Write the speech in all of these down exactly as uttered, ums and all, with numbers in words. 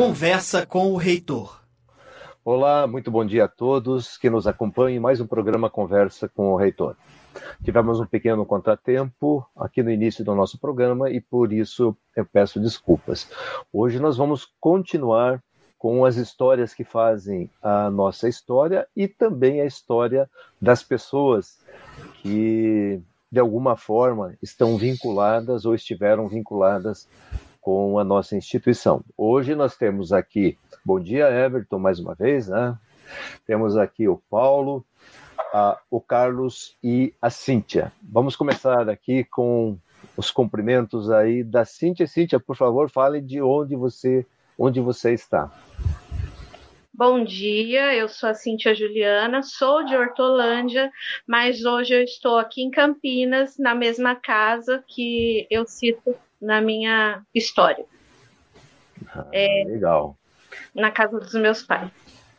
Conversa com o Reitor. Olá, muito bom dia a todos que nos acompanham em mais um programa Conversa com o Reitor. Tivemos um pequeno contratempo aqui no início do nosso programa e por isso eu peço desculpas. Hoje nós vamos continuar com as histórias que fazem a nossa história e também a história das pessoas que, de alguma forma, estão vinculadas ou estiveram vinculadas com a nossa instituição. Hoje nós temos aqui, bom dia Everton, mais uma vez, né? Temos aqui o Paulo, a, o Carlos e a Cíntia. Vamos começar aqui com os cumprimentos aí da Cíntia. Cíntia, por favor, fale de onde você, onde você está. Bom dia, eu sou a Cíntia Juliana, sou de Hortolândia, mas hoje eu estou aqui em Campinas, na mesma casa que eu cito na minha história. Ah, é, legal. Na casa dos meus pais.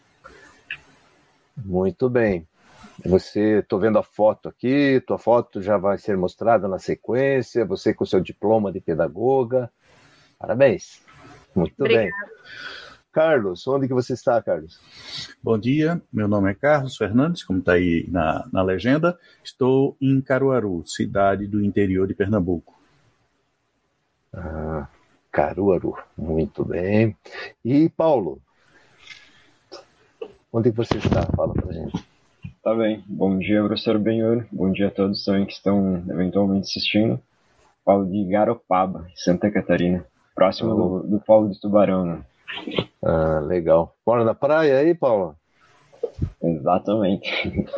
Muito bem. Você, estou vendo a foto aqui, tua foto já vai ser mostrada na sequência, você com o seu diploma de pedagoga. Parabéns. Muito Obrigada. bem. Carlos, onde que você está, Carlos? Bom dia, meu nome é Carlos Fernandes, como está aí na, na legenda. Estou em Caruaru, cidade do interior de Pernambuco. Ah, Caruaru, muito bem. E Paulo, onde que você está? Fala pra gente. Tá bem, bom dia, professor Benhur, bom dia a todos também que estão eventualmente assistindo. Paulo de Garopaba, Santa Catarina, próximo oh. do, do Polo de Tubarão, né? Ah, legal. Mora na praia aí, Paulo? Exatamente.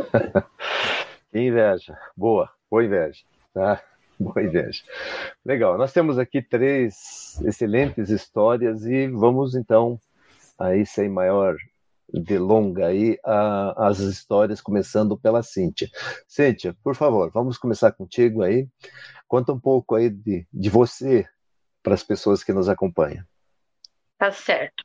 Que inveja. Boa, boa inveja. Tá? Boa inveja. Legal. Nós temos aqui três excelentes histórias e vamos então, aí sem maior delonga aí, a, as histórias começando pela Cíntia. Cíntia, por favor, vamos começar contigo aí. Conta um pouco aí de, de você para as pessoas que nos acompanham. Tá certo.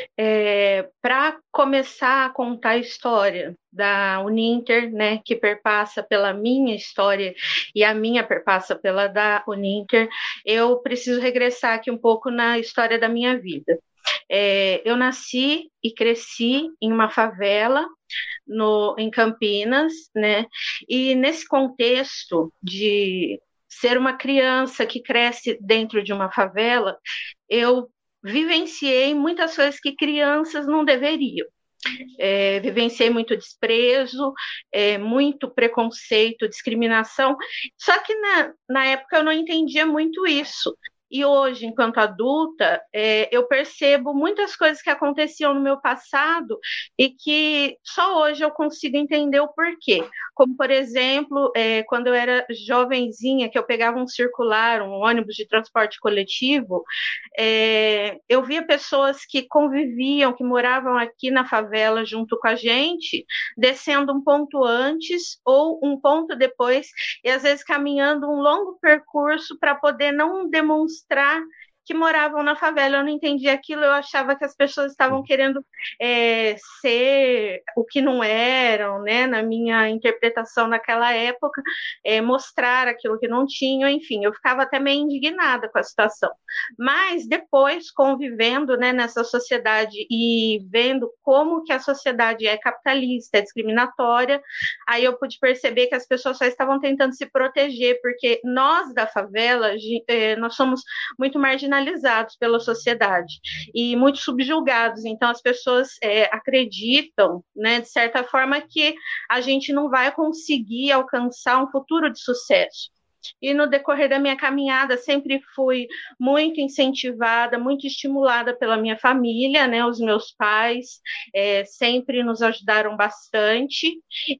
É, para começar a contar a história da Uninter, né, que perpassa pela minha história e a minha perpassa pela da Uninter, eu preciso regressar aqui um pouco na história da minha vida. É, eu nasci e cresci em uma favela no, em Campinas, né, e nesse contexto de ser uma criança que cresce dentro de uma favela, eu vivenciei muitas coisas que crianças não deveriam. É, vivenciei muito desprezo, é, muito preconceito, discriminação, só que na, na época eu não entendia muito isso. E hoje, enquanto adulta, é, eu percebo muitas coisas que aconteciam no meu passado e que só hoje eu consigo entender o porquê. Como, por exemplo, é, quando eu era jovenzinha, que eu pegava um circular, um ônibus de transporte coletivo, é, eu via pessoas que conviviam, que moravam aqui na favela junto com a gente, descendo um ponto antes ou um ponto depois, e às vezes caminhando um longo percurso para poder não demonstrar mostrar que moravam na favela. Eu não entendia aquilo, eu achava que as pessoas estavam querendo é, ser o que não eram, né? Na minha interpretação naquela época, é, mostrar aquilo que não tinham, enfim, eu ficava até meio indignada com a situação. Mas depois, convivendo, né, nessa sociedade e vendo como que a sociedade é capitalista, é discriminatória, aí eu pude perceber que as pessoas só estavam tentando se proteger, porque nós da favela, nós somos muito marginalizados pela sociedade e muito subjugados, então as pessoas é, acreditam, né, de certa forma, que a gente não vai conseguir alcançar um futuro de sucesso. E no decorrer da minha caminhada sempre fui muito incentivada, muito estimulada pela minha família, né, os meus pais é, sempre nos ajudaram bastante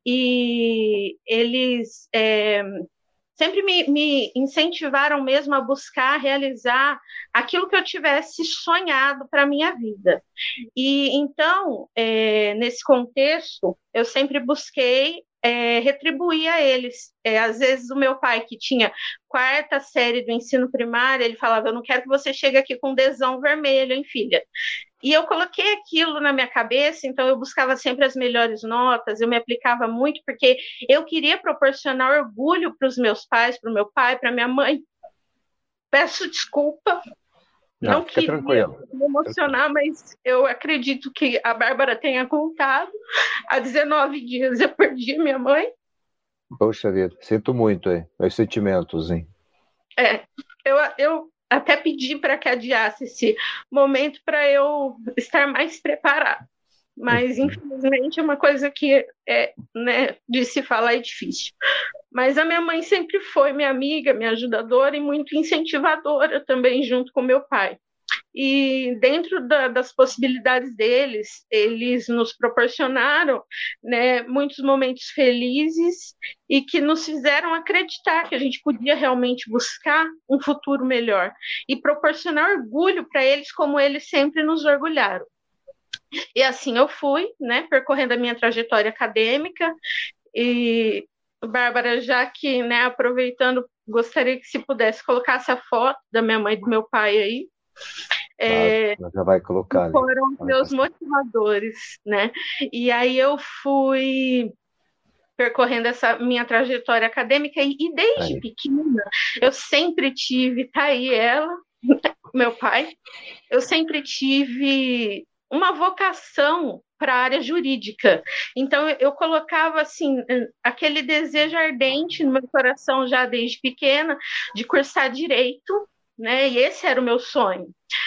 e eles é, sempre me, me incentivaram mesmo a buscar realizar aquilo que eu tivesse sonhado para a minha vida. E então, é, nesse contexto, eu sempre busquei é, retribuir a eles. É, às vezes o meu pai, que tinha quarta série do ensino primário, ele falava: eu não quero que você chegue aqui com desão vermelho, hein, filha? E eu coloquei aquilo na minha cabeça, então eu buscava sempre as melhores notas, eu me aplicava muito, porque eu queria proporcionar orgulho para os meus pais, para o meu pai, para minha mãe. Peço desculpa Não, Não fica queria tranquilo. me emocionar, mas eu acredito que a Bárbara tenha contado. Há dezenove dias eu perdi minha mãe. Poxa vida, sinto muito, hein? Meus sentimentos, hein? É, eu, eu até pedi para que adiasse esse momento para eu estar mais preparada. Mas, infelizmente, é uma coisa que é, né, de se falar é difícil. Mas a minha mãe sempre foi minha amiga, minha ajudadora e muito incentivadora também, junto com meu pai. E dentro da, das possibilidades deles, eles nos proporcionaram, né, muitos momentos felizes e que nos fizeram acreditar que a gente podia realmente buscar um futuro melhor e proporcionar orgulho para eles como eles sempre nos orgulharam. E assim eu fui, né, percorrendo a minha trajetória acadêmica. E, Bárbara, já que, né, aproveitando, gostaria que se pudesse colocasse a foto da minha mãe e do meu pai aí. É, ah, já vai colocar ali. Foram meus motivadores, né? E aí eu fui percorrendo essa minha trajetória acadêmica e, e desde aí. pequena eu sempre tive, tá aí ela, meu pai, eu sempre tive uma vocação para a área jurídica. Então, eu, eu colocava, assim, aquele desejo ardente no meu coração já desde pequena de cursar direito, né? E esse era o meu sonho.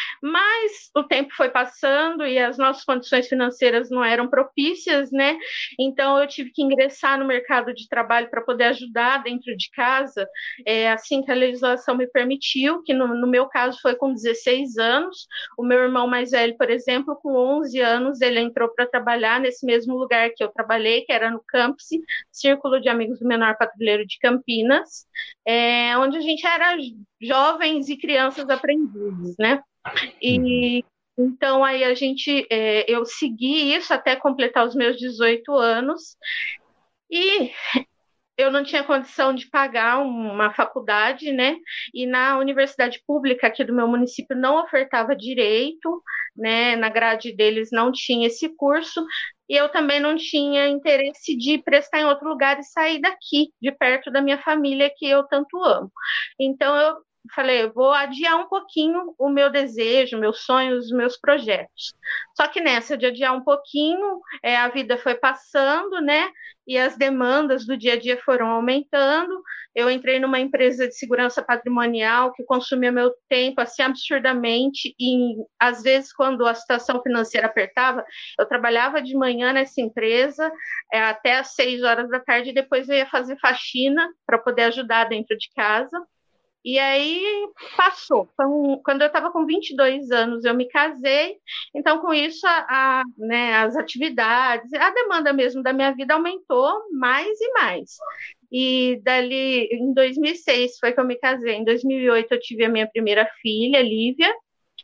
Mas o tempo foi passando e as nossas condições financeiras não eram propícias, né? Então eu tive que ingressar no mercado de trabalho para poder ajudar dentro de casa, é, assim que a legislação me permitiu, que no, no meu caso foi com dezesseis anos. O meu irmão mais velho, por exemplo, com onze anos, ele entrou para trabalhar nesse mesmo lugar que eu trabalhei, que era no Campus, Círculo de Amigos do Menor Patrulheiro de Campinas, é, onde a gente era jovens e crianças aprendizes, né? E então aí a gente, é, eu segui isso até completar os meus dezoito anos e eu não tinha condição de pagar uma faculdade, né? E na universidade pública aqui do meu município não ofertava direito, né? Na grade deles não tinha esse curso e eu também não tinha interesse de prestar em outro lugar e sair daqui, de perto da minha família que eu tanto amo. Então eu falei, eu vou adiar um pouquinho o meu desejo, meus sonhos, meus projetos. Só que nessa de adiar um pouquinho, é, a vida foi passando, né? E as demandas do dia a dia foram aumentando. Eu entrei numa empresa de segurança patrimonial que consumia meu tempo assim absurdamente e às vezes quando a situação financeira apertava, eu trabalhava de manhã nessa empresa é, até às seis horas da tarde e depois eu ia fazer faxina para poder ajudar dentro de casa. E aí passou. Quando eu estava com vinte e dois anos, eu me casei. Então, com isso, a, a, né, as atividades, a demanda mesmo da minha vida aumentou mais e mais. E dali, em dois mil e seis, foi que eu me casei. Em dois mil e oito, eu tive a minha primeira filha, Lívia.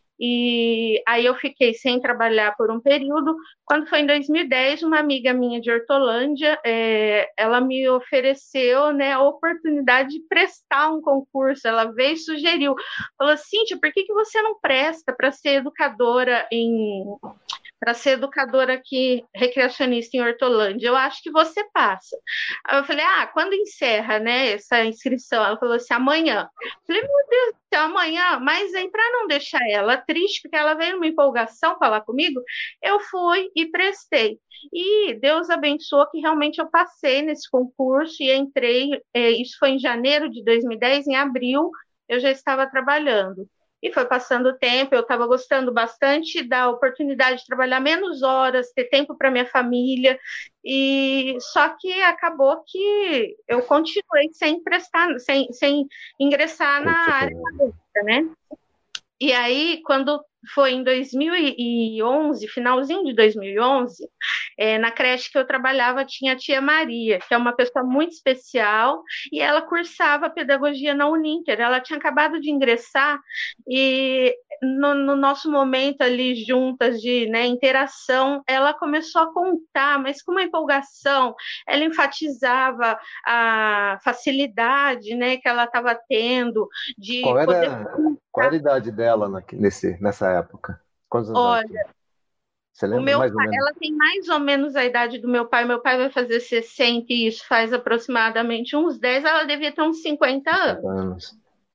E aí eu fiquei sem trabalhar por um período. Quando foi em dois mil e dez, uma amiga minha de Hortolândia, é, ela me ofereceu, né, a oportunidade de prestar um concurso. Ela veio e sugeriu, falou, Cíntia, por que, que você não presta para ser educadora em... para ser educadora aqui, recreacionista em Hortolândia, eu acho que você passa. Aí eu falei, ah, quando encerra, né, essa inscrição? Ela falou assim, amanhã. Eu falei, meu Deus do céu, amanhã? Mas aí, para não deixar ela triste, porque ela veio numa empolgação falar comigo, eu fui e prestei. E Deus abençoou que realmente eu passei nesse concurso e entrei, é, isso foi em janeiro de dois mil e dez, em abril eu já estava trabalhando. E foi passando o tempo, eu estava gostando bastante da oportunidade de trabalhar menos horas, ter tempo para minha família, e só que acabou que eu continuei sem prestar, sem, sem ingressar na área acadêmica, né? E aí, quando foi em dois mil e onze, finalzinho de dois mil e onze, é, na creche que eu trabalhava tinha a tia Maria, que é uma pessoa muito especial, e ela cursava pedagogia na Uninter. Ela tinha acabado de ingressar e no, no nosso momento ali juntas de, né, interação, ela começou a contar, mas com uma empolgação, ela enfatizava a facilidade, né, que ela estava tendo de Qual era, poder... qual era a idade dela na, nesse, nessa época? Quantos anos Olha, ela Você lembra o meu mais ou pai, menos? ela tem mais ou menos a idade do meu pai. Meu pai vai fazer sessenta e isso faz aproximadamente uns dez. Ela devia ter uns cinquenta anos. anos.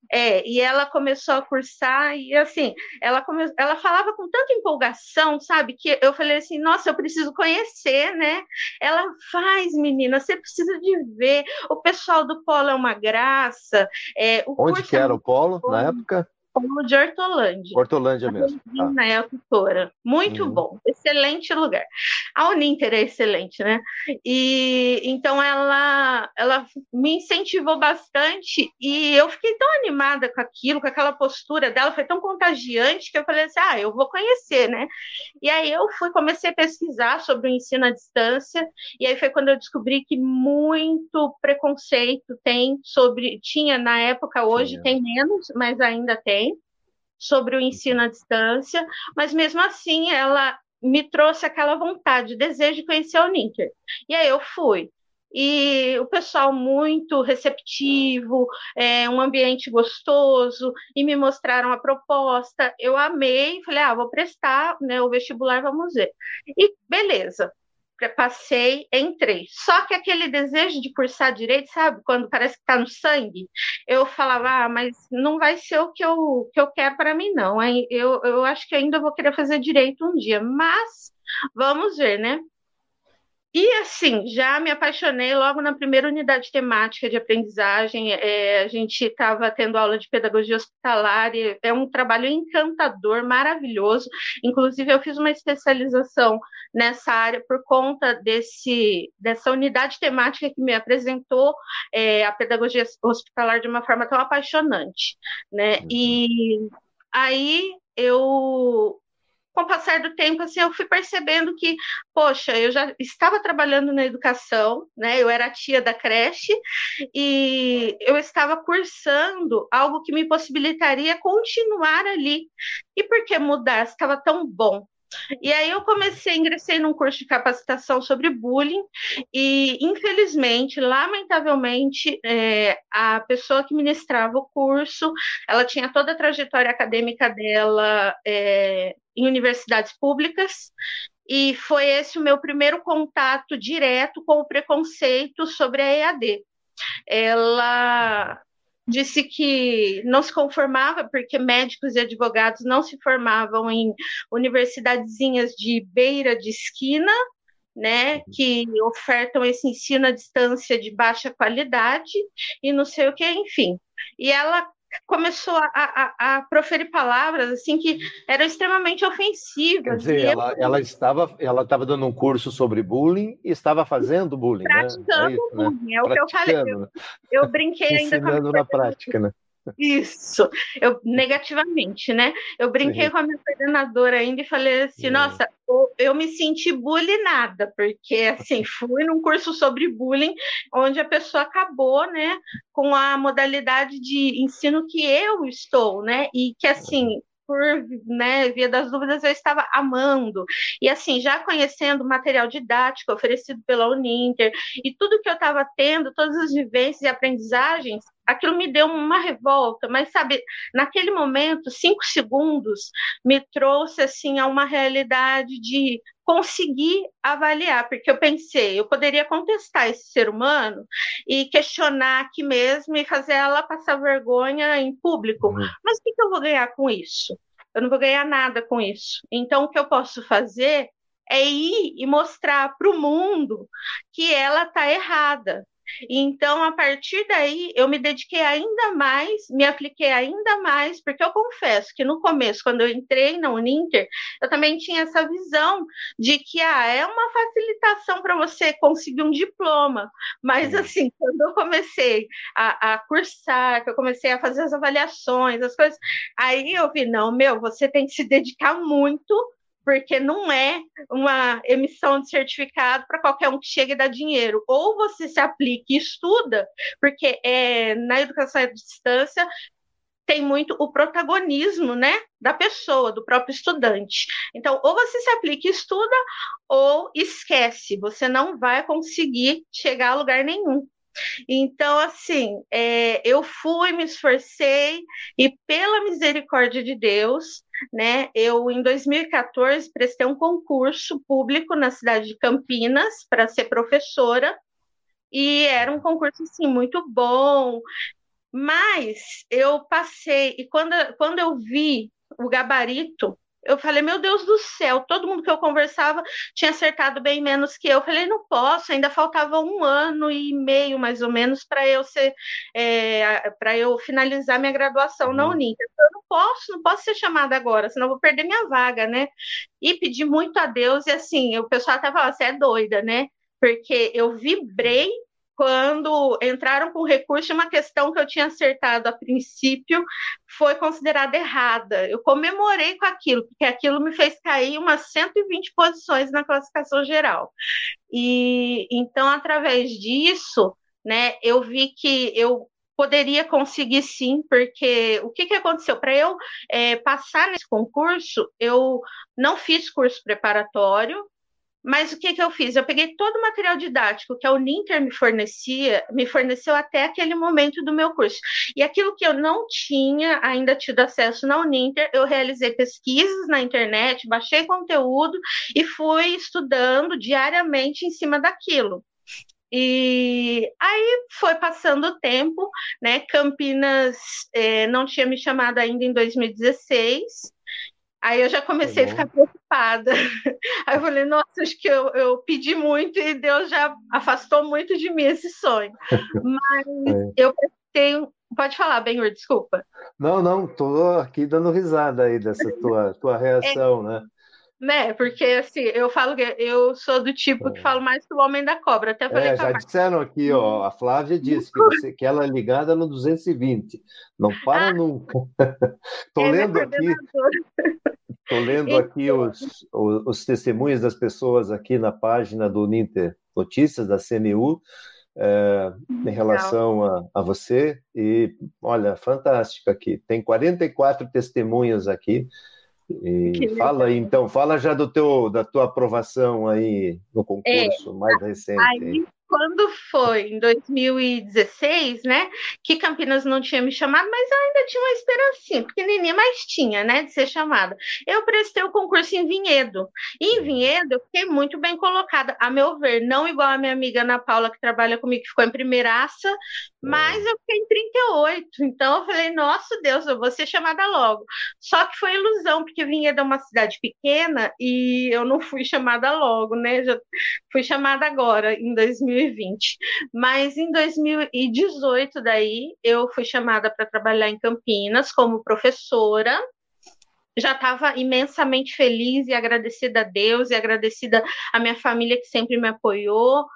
É, e ela começou a cursar, e assim, ela, come... ela falava com tanta empolgação, sabe, que eu falei assim, nossa, eu preciso conhecer, né? Ela faz, menina, você precisa de ver, o pessoal do polo é uma graça. É, o Onde que era é o polo, bom. Na época? Polo de Hortolândia. Hortolândia mesmo. Na ah. é a tutora. Muito uhum. bom, excelente lugar. A Uninter é excelente, né? E então ela, ela me incentivou bastante e eu fiquei tão animada com aquilo, com aquela postura dela, foi tão contagiante que eu falei assim, ah, eu vou conhecer, né? E aí eu fui, comecei a pesquisar sobre o ensino à distância, e aí foi quando eu descobri que muito preconceito tem sobre, tinha na época, hoje Sim. tem menos, mas ainda tem, sobre o ensino à distância, mas mesmo assim ela me trouxe aquela vontade, desejo de conhecer a Uninter. E aí eu fui. E o pessoal muito receptivo, é, um ambiente gostoso, e me mostraram a proposta. Eu amei, falei, ah, vou prestar, né, o vestibular, vamos ver. E beleza. Passei, entrei. Só que aquele desejo de cursar direito, sabe? Quando parece que está no sangue, eu falava, ah, mas não vai ser o que eu, que eu quero para mim, não. Eu, eu acho que ainda vou querer fazer direito um dia, mas vamos ver, né? E assim, já me apaixonei logo na primeira unidade temática de aprendizagem. É, a gente estava tendo aula de pedagogia hospitalar, e é um trabalho encantador, maravilhoso. Inclusive, eu fiz uma especialização nessa área por conta desse, dessa unidade temática que me apresentou é, a pedagogia hospitalar de uma forma tão apaixonante, né? E aí eu... Com o passar do tempo, assim, eu fui percebendo que, poxa, eu já estava trabalhando na educação, né? Eu era a tia da creche e eu estava cursando algo que me possibilitaria continuar ali. E por que mudar? Estava tão bom. E aí eu comecei, ingressei num curso de capacitação sobre bullying e, infelizmente, lamentavelmente, é, a pessoa que ministrava o curso, ela tinha toda a trajetória acadêmica dela é, em universidades públicas, e foi esse o meu primeiro contato direto com o preconceito sobre a E A D. Ela disse que não se conformava porque médicos e advogados não se formavam em universidadezinhas de beira de esquina, né, que ofertam esse ensino à distância de baixa qualidade e não sei o que, enfim. E ela começou a, a, a proferir palavras assim que eram extremamente ofensivas. Quer dizer, ela, eu... ela, estava, ela estava dando um curso sobre bullying e estava fazendo bullying, praticando né? É isso, bullying, né? é o que eu falei. Eu, eu brinquei ainda com a ensinando na prática, né? Isso, eu negativamente, né? Eu brinquei Sim. com a minha coordenadora ainda e falei assim, é. nossa, eu, eu me senti bullyingada, porque assim, fui num curso sobre bullying, onde a pessoa acabou, né, com a modalidade de ensino que eu estou, né? E que assim, por né, via das dúvidas, eu estava amando. E assim, já conhecendo o material didático oferecido pela Uninter e tudo que eu estava tendo, todas as vivências e aprendizagens, aquilo me deu uma revolta, mas sabe, naquele momento, cinco segundos, me trouxe assim a uma realidade de conseguir avaliar, porque eu pensei, eu poderia contestar esse ser humano e questionar aqui mesmo e fazer ela passar vergonha em público, uhum. mas o que, que eu vou ganhar com isso? Eu não vou ganhar nada com isso. Então, o que eu posso fazer é ir e mostrar para o mundo que ela está errada. Então, a partir daí, eu me dediquei ainda mais, me apliquei ainda mais, porque eu confesso que no começo, quando eu entrei na Uninter, eu também tinha essa visão de que ah, é uma facilitação para você conseguir um diploma, mas assim, quando eu comecei a, a cursar, que eu comecei a fazer as avaliações, as coisas, aí eu vi, não, meu, você tem que se dedicar muito, porque não é uma emissão de certificado para qualquer um que chegue e dá dinheiro. Ou você se aplica e estuda, porque é, na educação à distância tem muito o protagonismo, né, da pessoa, do próprio estudante. Então, ou você se aplica e estuda, ou esquece, você não vai conseguir chegar a lugar nenhum. Então, assim, é, eu fui, me esforcei e, pela misericórdia de Deus, né, eu, em dois mil e quatorze, prestei um concurso público na cidade de Campinas para ser professora e era um concurso, assim, muito bom, Mas eu passei, e quando, quando eu vi o gabarito, eu falei, meu Deus do céu, todo mundo que eu conversava tinha acertado bem menos que eu. Eu falei, não posso, ainda faltava um ano e meio, mais ou menos, para eu ser, é, para eu finalizar minha graduação na Uninter. Eu não posso, não posso ser chamada agora, senão eu vou perder minha vaga, né? E pedi muito a Deus, e assim, o pessoal até falava, você é doida, né? Porque eu vibrei quando entraram com recurso, uma questão que eu tinha acertado a princípio foi considerada errada. Eu comemorei com aquilo, porque aquilo me fez cair umas cento e vinte posições na classificação geral. E então, através disso, né, eu vi que eu poderia conseguir sim, porque o que, que aconteceu? Para eu é, passar nesse concurso, eu não fiz curso preparatório. Mas o que, que eu fiz? Eu peguei todo o material didático que a Uninter me fornecia, me forneceu até aquele momento do meu curso. E aquilo que eu não tinha ainda tido acesso na Uninter, eu realizei pesquisas na internet, baixei conteúdo e fui estudando diariamente em cima daquilo. E aí foi passando o tempo, né? Campinas eh, não tinha me chamado ainda em dois mil e dezesseis. Aí eu já comecei a ficar preocupada. Aí eu falei, nossa, acho que eu, eu pedi muito e Deus já afastou muito de mim esse sonho. Mas é. eu prestei... Pode falar, Benhur, desculpa. Não, não, estou aqui dando risada aí dessa tua, tua reação, é. né? Né, porque assim, eu falo que eu sou do tipo que falo mais que o homem da cobra. Até falei é, já disseram aqui, ó, a Flávia disse que, você, que ela é ligada no duzentos e vinte, não para ah, nunca. Estou lendo aqui, tô lendo aqui os, os, os testemunhos das pessoas aqui na página do Uninter Notícias, da C N U, é, em relação a, a você, e olha, fantástico aqui, tem quarenta e quatro testemunhas aqui. E fala aí, então, fala já do teu, da tua aprovação aí no concurso é, mais recente. Aí, quando foi em dois mil e dezesseis, né, que Campinas não tinha me chamado, mas eu ainda tinha uma esperancinha, pequenininha, mas tinha, né, de ser chamada. Eu prestei o concurso em Vinhedo, e em Vinhedo eu fiquei muito bem colocada, a meu ver, não igual a minha amiga Ana Paula, que trabalha comigo, que ficou em primeiraça, mas eu fiquei em trinta e oito, então eu falei, nossa Deus, eu vou ser chamada logo. Só que foi ilusão, porque Vinhedo é uma cidade pequena e eu não fui chamada logo, né? Já fui chamada agora, em dois mil e vinte. Mas em dois mil e dezoito, daí, eu fui chamada para trabalhar em Campinas como professora. Já estava imensamente feliz e agradecida a Deus e agradecida à minha família que sempre me apoiou.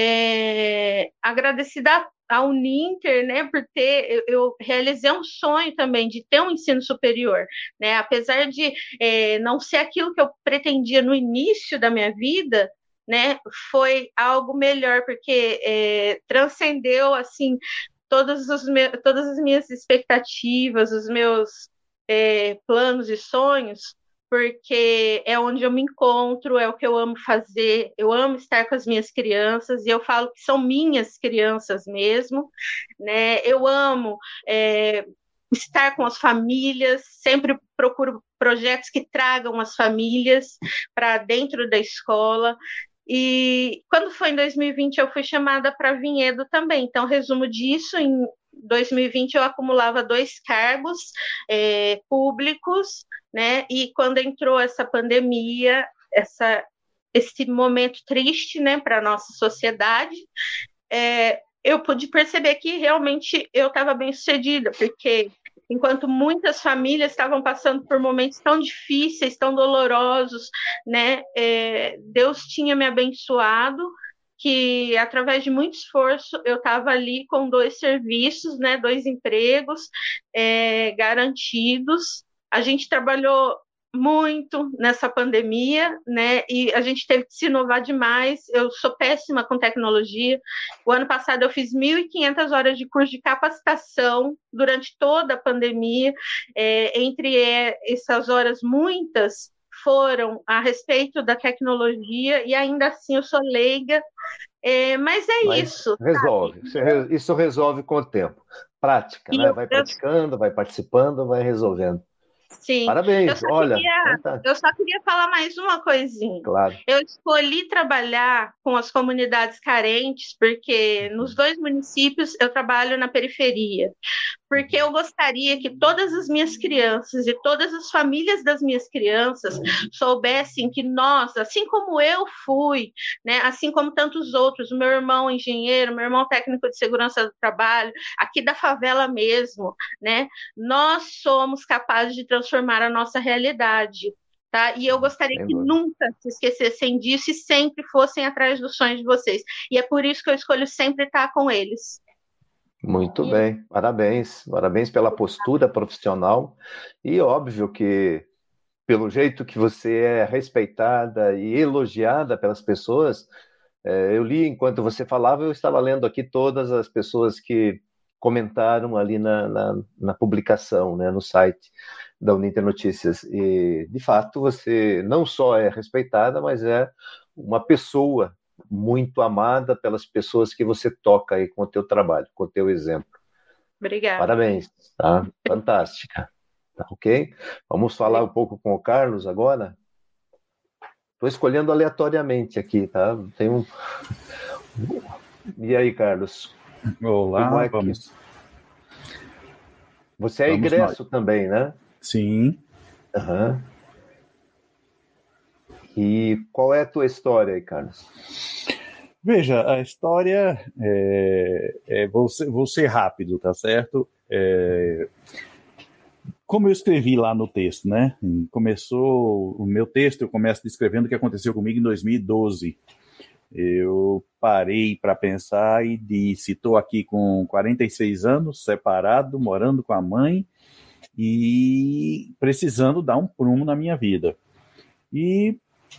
É, agradecida a Uninter, né, por ter, eu, eu realizei um sonho também de ter um ensino superior, né, apesar de é, não ser aquilo que eu pretendia no início da minha vida, né, foi algo melhor, porque é, transcendeu, assim, todos os meus, todas as minhas expectativas, os meus é, planos e sonhos, porque é onde eu me encontro, é o que eu amo fazer, eu amo estar com as minhas crianças, e eu falo que são minhas crianças mesmo, né? Eu amo é, estar com as famílias, sempre procuro projetos que tragam as famílias para dentro da escola. E quando foi em dois mil e vinte, eu fui chamada para Vinhedo também, então resumo disso, em dois mil e vinte eu acumulava dois cargos é, públicos, né? E quando entrou essa pandemia, essa, esse momento triste, né, para a nossa sociedade, é, eu pude perceber que realmente eu estava bem sucedida, porque enquanto muitas famílias estavam passando por momentos tão difíceis, tão dolorosos, né, é, Deus tinha me abençoado, que através de muito esforço eu estava ali com dois serviços, né, dois empregos é, garantidos. A gente trabalhou muito nessa pandemia, né? E a gente teve que se inovar demais. Eu sou péssima com tecnologia. O ano passado eu fiz mil e quinhentas horas de curso de capacitação durante toda a pandemia. É, entre essas horas, muitas foram a respeito da tecnologia, e ainda assim eu sou leiga. É, mas é mas isso. Resolve. Sabe? Isso resolve com o tempo. Prática, e né? Vai praticando, vai participando, vai resolvendo. Sim. Parabéns, eu só olha. Queria, eu só queria falar mais uma coisinha. Claro. Eu escolhi trabalhar com as comunidades carentes, porque nos dois municípios eu trabalho na periferia. Porque eu gostaria que todas as minhas crianças e todas as famílias das minhas crianças soubessem que nós, assim como eu fui, né, assim como tantos outros, o meu irmão engenheiro, meu irmão técnico de segurança do trabalho, aqui da favela mesmo, né, nós somos capazes de transformar a nossa realidade. Tá? E eu gostaria Sem que dúvida. nunca se esquecessem disso e sempre fossem atrás dos sonhos de vocês. E é por isso que eu escolho sempre estar com eles. Muito bem, parabéns. Parabéns pela postura profissional. E óbvio que, pelo jeito que você é respeitada e elogiada pelas pessoas, é, eu li enquanto você falava, eu estava lendo aqui todas as pessoas que comentaram ali na, na, na publicação, né, no site da Uninter Notícias. E, de fato, você não só é respeitada, mas é uma pessoa muito amada pelas pessoas que você toca aí com o teu trabalho, com o teu exemplo. Obrigada. Parabéns, tá? Fantástica. Tá, ok? Vamos falar um pouco com o Carlos agora. Estou escolhendo aleatoriamente aqui, tá? Tem um... E aí, Carlos? Olá, é que... vamos. Você é vamos egresso nós. também, né? Sim. Aham. Uhum. E qual é a tua história aí, Carlos? Veja, a história é, é vou, ser, vou ser rápido, tá certo? É, como eu escrevi lá no texto, né? Começou o meu texto, eu começo descrevendo o que aconteceu comigo em dois mil e doze. Eu parei para pensar e disse: estou aqui com quarenta e seis anos, separado, morando com a mãe e precisando dar um prumo na minha vida. E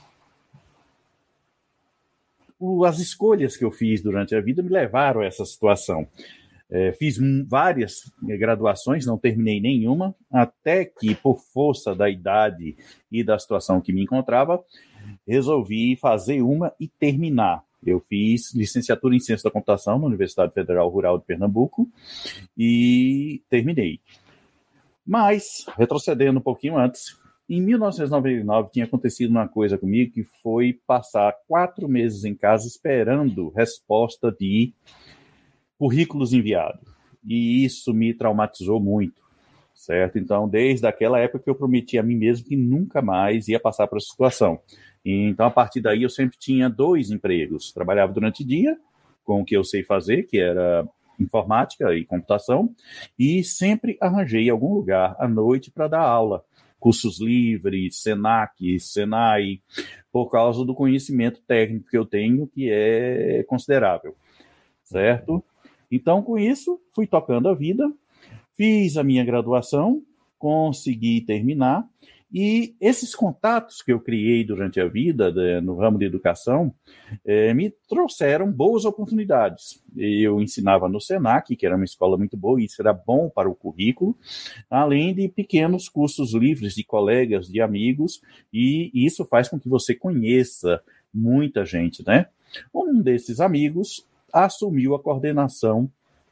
as escolhas que eu fiz durante a vida me levaram a essa situação. É, fiz várias graduações, não terminei nenhuma, até que, por força da idade e da situação que me encontrava, resolvi fazer uma e terminar. Eu fiz licenciatura em Ciência da Computação na Universidade Federal Rural de Pernambuco e terminei. Mas, retrocedendo um pouquinho antes, em mil novecentos e noventa e nove tinha acontecido uma coisa comigo que foi passar quatro meses em casa esperando resposta de currículos enviados. E isso me traumatizou muito, certo? Então, desde aquela época que eu prometi a mim mesmo que nunca mais ia passar por essa situação. Então, a partir daí, eu sempre tinha dois empregos. Trabalhava durante o dia, com o que eu sei fazer, que era informática e computação, e sempre arranjei algum lugar à noite para dar aula. Cursos livres, Senac, Senai, por causa do conhecimento técnico que eu tenho, que é considerável, certo? Então, com isso, fui tocando a vida, fiz a minha graduação, consegui terminar, e esses contatos que eu criei durante a vida de, no ramo de educação eh, me trouxeram boas oportunidades. Eu ensinava no Senac, que era uma escola muito boa, e isso era bom para o currículo, além de pequenos cursos livres de colegas, de amigos, e isso faz com que você conheça muita gente, né? Um desses amigos assumiu a coordenação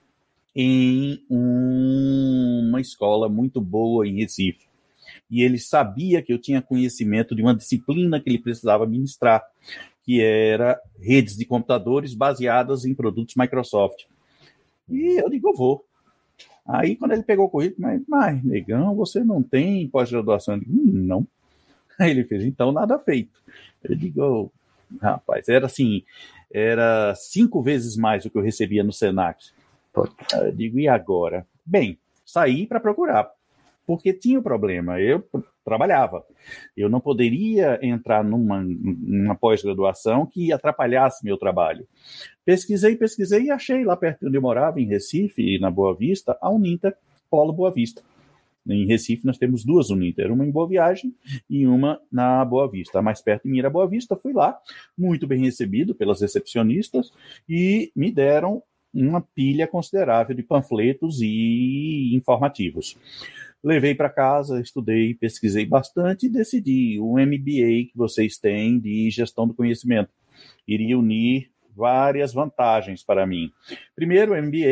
em um, uma escola muito boa em Recife. E ele sabia que eu tinha conhecimento de uma disciplina que ele precisava ministrar, que era redes de computadores baseadas em produtos Microsoft. E eu digo, eu vou. Aí, quando ele pegou o currículo, mas, mas negão, você não tem pós-graduação? Eu digo, hum, não. Aí ele fez, então, nada feito. Eu digo, oh, rapaz, era assim, era cinco vezes mais do que eu recebia no Senac. Eu digo, e agora? Bem, saí para procurar, porque tinha um problema, eu trabalhava. Eu não poderia entrar numa, numa pós-graduação que atrapalhasse meu trabalho. Pesquisei, pesquisei e achei lá perto onde eu morava, em Recife, na Boa Vista, a Uninter Polo Boa Vista. Em Recife nós temos duas Uninter, uma em Boa Viagem e uma na Boa Vista. A mais perto de mim era Boa Vista, fui lá, muito bem recebido pelas recepcionistas e me deram uma pilha considerável de panfletos e informativos. Levei para casa, estudei, pesquisei bastante e decidi o M B A que vocês têm de gestão do conhecimento. Iria unir várias vantagens para mim. Primeiro, o M B A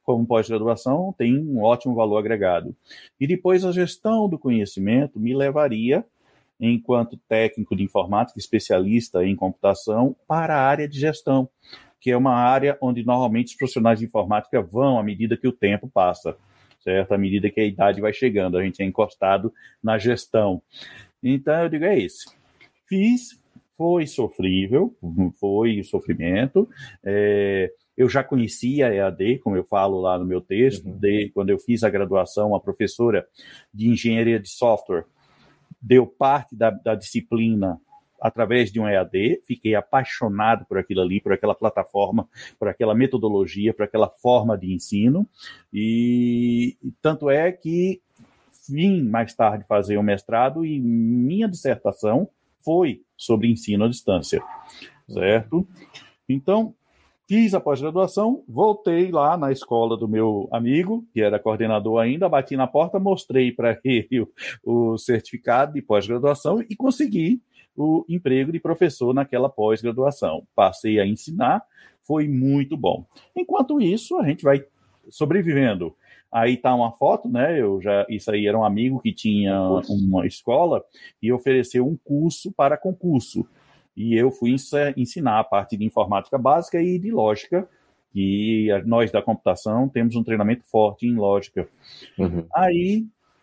como pós-graduação, tem um ótimo valor agregado. E depois a gestão do conhecimento me levaria, enquanto técnico de informática, especialista em computação, para a área de gestão, que é uma área onde normalmente os profissionais de informática vão à medida que o tempo passa, certo? À medida que a idade vai chegando, a gente é encostado na gestão. Então, eu digo, é isso. Fiz, foi sofrível, foi sofrimento. É, eu já conhecia a E A D, como eu falo lá no meu texto, uhum. de, quando eu fiz a graduação, a professora de engenharia de software deu parte da, da disciplina através de um E A D, fiquei apaixonado por aquilo ali, por aquela plataforma, por aquela metodologia, por aquela forma de ensino, e tanto é que vim mais tarde fazer o mestrado e minha dissertação foi sobre ensino à distância, certo? Então, fiz a pós-graduação, voltei lá na escola do meu amigo, que era coordenador ainda, bati na porta, mostrei para ele o, o certificado de pós-graduação e consegui o emprego de professor naquela pós-graduação. Passei a ensinar, foi muito bom. Enquanto isso, a gente vai sobrevivendo. Aí está uma foto, né? Eu já, isso aí era um amigo que tinha uma escola e ofereceu um curso para concurso. E eu fui ensinar a parte de informática básica e de lógica, que nós da computação temos um treinamento forte em lógica. Uhum. Aí,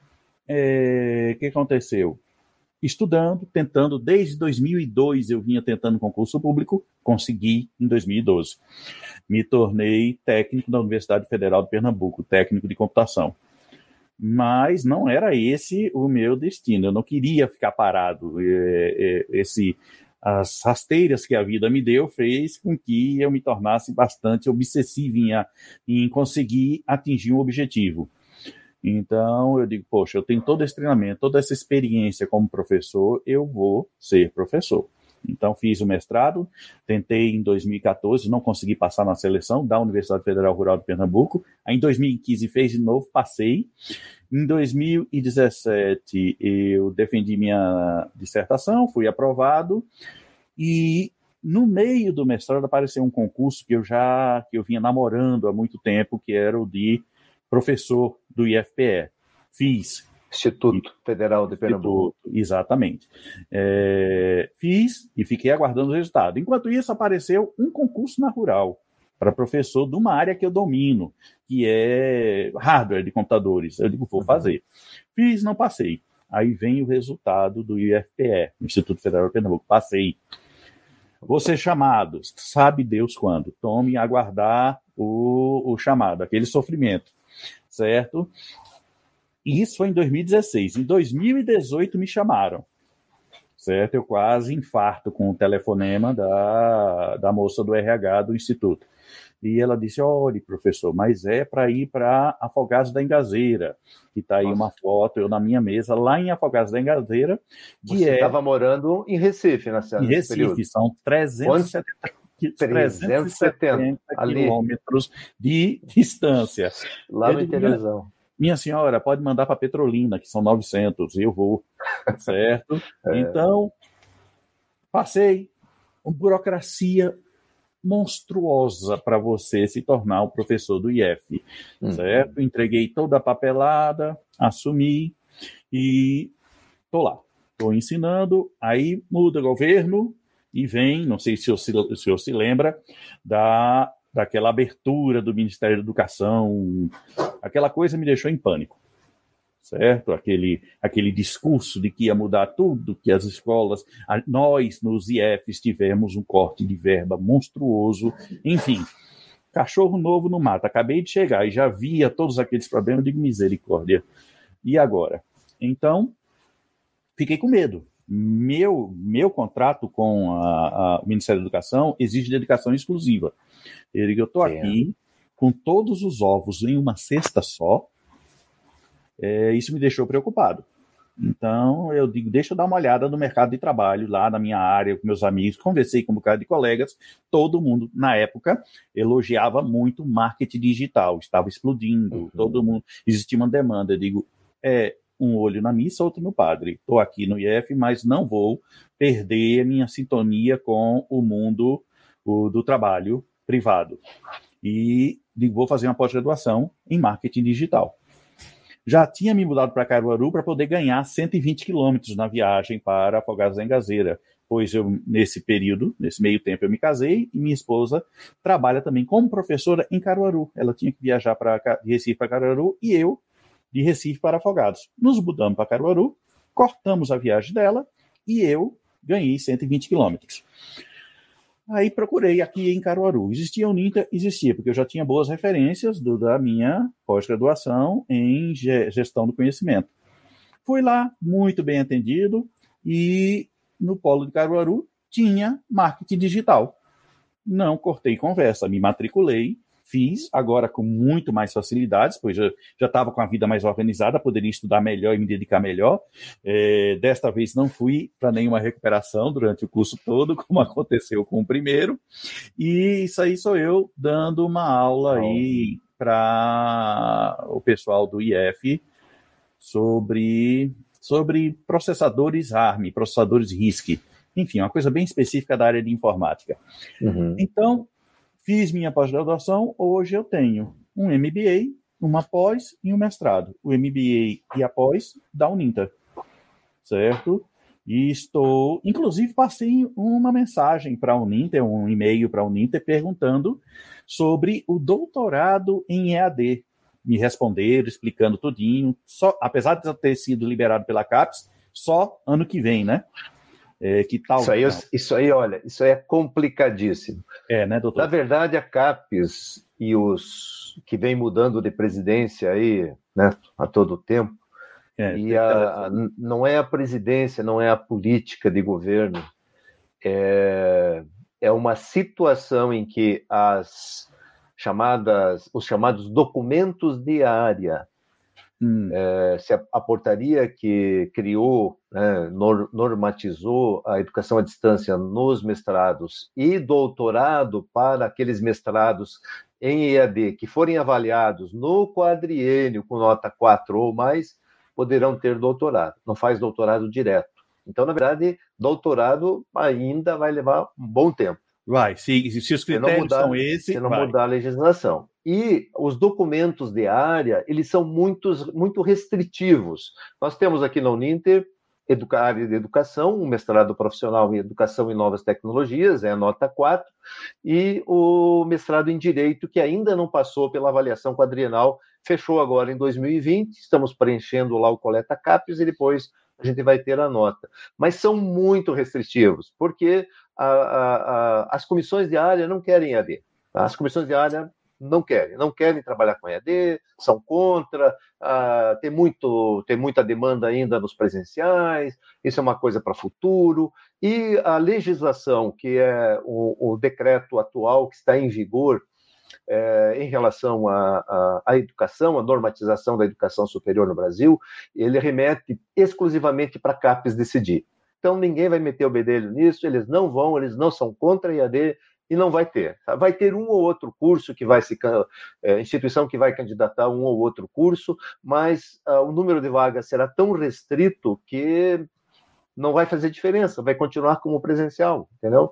é, o que aconteceu? Estudando, tentando, desde dois mil e dois eu vinha tentando concurso público, consegui em dois mil e doze. Me tornei técnico da Universidade Federal de Pernambuco, técnico de computação. Mas não era esse o meu destino, eu não queria ficar parado. Esse, as rasteiras que a vida me deu fez com que eu me tornasse bastante obsessivo em, em conseguir atingir um objetivo. Então, eu digo, poxa, eu tenho todo esse treinamento, toda essa experiência como professor, eu vou ser professor. Então, fiz o mestrado, tentei em dois mil e catorze, não consegui passar na seleção da Universidade Federal Rural de Pernambuco. Aí, em dois mil e quinze, fez de novo, passei. Em dois mil e dezessete, eu defendi minha dissertação, fui aprovado. E no meio do mestrado apareceu um concurso que eu já que eu vinha namorando há muito tempo, que era o de professor do I F P E. Fiz. Instituto Federal de Pernambuco. Instituto, exatamente. É, fiz e fiquei aguardando o resultado. Enquanto isso, apareceu um concurso na Rural para professor de uma área que eu domino, que é hardware de computadores. Eu digo, vou fazer. Fiz, não passei. Aí vem o resultado do I F P E, Instituto Federal de Pernambuco. Passei. Vou ser chamado, sabe Deus quando. Tome aguardar o, o chamado, aquele sofrimento, certo? E isso foi em dois mil e dezesseis. Em dois mil e dezoito me chamaram, certo? Eu quase infarto com o telefonema da, da moça do R H do Instituto. E ela disse, olha, professor, mas é para ir para Afogados da Engazeira, que está aí Nossa. Uma foto, eu na minha mesa, lá em Afogados da Engazeira, que Você é... estava morando em Recife, na cidade. Em Recife, período. São trezentos e setenta quilômetros de distância. Lá no interiorzão. Minha senhora, pode mandar para Petrolina, que são novecentos, eu vou, certo? É. Então, passei uma burocracia monstruosa para você se tornar o professor do I F, hum. certo? Entreguei toda a papelada, assumi e estou lá. Estou ensinando, aí muda o governo e vem, não sei se o senhor, se o senhor se lembra, da... daquela abertura do Ministério da Educação, aquela coisa me deixou em pânico, certo? Aquele, aquele discurso de que ia mudar tudo, que as escolas, a, nós nos I Fs tivemos um corte de verba monstruoso, enfim, cachorro novo no mato, acabei de chegar e já via todos aqueles problemas, eu digo misericórdia, e agora? Então, fiquei com medo. Meu, meu contrato com a, a, o Ministério da Educação exige dedicação exclusiva. Eu digo, eu estou aqui com todos os ovos em uma cesta só, é, isso me deixou preocupado. Então, eu digo, deixa eu dar uma olhada no mercado de trabalho, lá na minha área, com meus amigos, conversei com um bocado de colegas, todo mundo, na época, elogiava muito o marketing digital, estava explodindo, uhum. todo mundo, existia uma demanda, eu digo, é um olho na missa, outro no padre, estou aqui no I F, mas não vou perder a minha sintonia com o mundo o, do trabalho privado. E digo, vou fazer uma pós-graduação em marketing digital. Já tinha me mudado para Caruaru para poder ganhar cento e vinte quilômetros na viagem para Afogados da Engazeira, pois eu, nesse período, nesse meio tempo, eu me casei e minha esposa trabalha também como professora em Caruaru. Ela tinha que viajar para Recife para Caruaru e eu de Recife para Afogados. Nos mudamos para Caruaru, cortamos a viagem dela e eu ganhei cento e vinte quilômetros. Aí procurei aqui em Caruaru. Existia a Uninter? Existia, porque eu já tinha boas referências do, da minha pós-graduação em gestão do conhecimento. Fui lá, muito bem atendido, e no polo de Caruaru tinha marketing digital. Não cortei conversa, me matriculei, fiz, agora com muito mais facilidades, pois já estava com a vida mais organizada, poderia estudar melhor e me dedicar melhor. É, desta vez não fui para nenhuma recuperação durante o curso todo, como aconteceu com o primeiro. E isso aí sou eu dando uma aula aí para o pessoal do I F sobre, sobre processadores A R M, processadores RISC. Enfim, uma coisa bem específica da área de informática. Uhum. Então, fiz minha pós-graduação, hoje eu tenho um M B A, uma pós e um mestrado. O M B A e a pós da Uninter, certo? E estou, inclusive, passei uma mensagem para a Uninter, um e-mail para a Uninter, perguntando sobre o doutorado em E A D. Me responderam, explicando tudinho, só, apesar de eu ter sido liberado pela CAPES, só ano que vem, né? É, que tal, isso, aí, isso aí, olha, isso aí é complicadíssimo. É, né, doutor? Na verdade, a CAPES e os que vem mudando de presidência aí, né, a todo tempo, é, e a, a, não é a presidência, não é a política de governo, é, é uma situação em que as chamadas, os chamados documentos de área, Hum. É, se a, a portaria que criou, né, nor, normatizou a educação à distância nos mestrados e doutorado para aqueles mestrados em E A D que forem avaliados no quadriênio com nota quatro ou mais, poderão ter doutorado. Não faz doutorado direto. Então, na verdade, doutorado ainda vai levar um bom tempo. Vai, se, se os critérios mudar, são esses, se não vai. mudar a legislação. E os documentos de área, eles são muitos, muito restritivos. Nós temos aqui na Uninter, educa, área de educação, um mestrado profissional em educação e novas tecnologias, é a nota quatro, e o mestrado em direito, que ainda não passou pela avaliação quadrienal, fechou agora em dois mil e vinte, estamos preenchendo lá o Coleta CAPES e depois a gente vai ter a nota. Mas são muito restritivos, porque a, a, a, as comissões de área não querem E A D. Tá? As comissões de área não querem, não querem trabalhar com E A D, são contra, uh, tem, muito, tem muita demanda ainda nos presenciais, isso é uma coisa para futuro, e a legislação, que é o, o decreto atual que está em vigor, É, em relação à educação, à normatização da educação superior no Brasil, ele remete exclusivamente para a CAPES decidir. Então, ninguém vai meter o bedelho nisso, eles não vão, eles não são contra a E A D e não vai ter. Tá? Vai ter um ou outro curso que vai se... É, instituição que vai candidatar um ou outro curso, mas uh, o número de vagas será tão restrito que não vai fazer diferença, vai continuar como presencial, entendeu?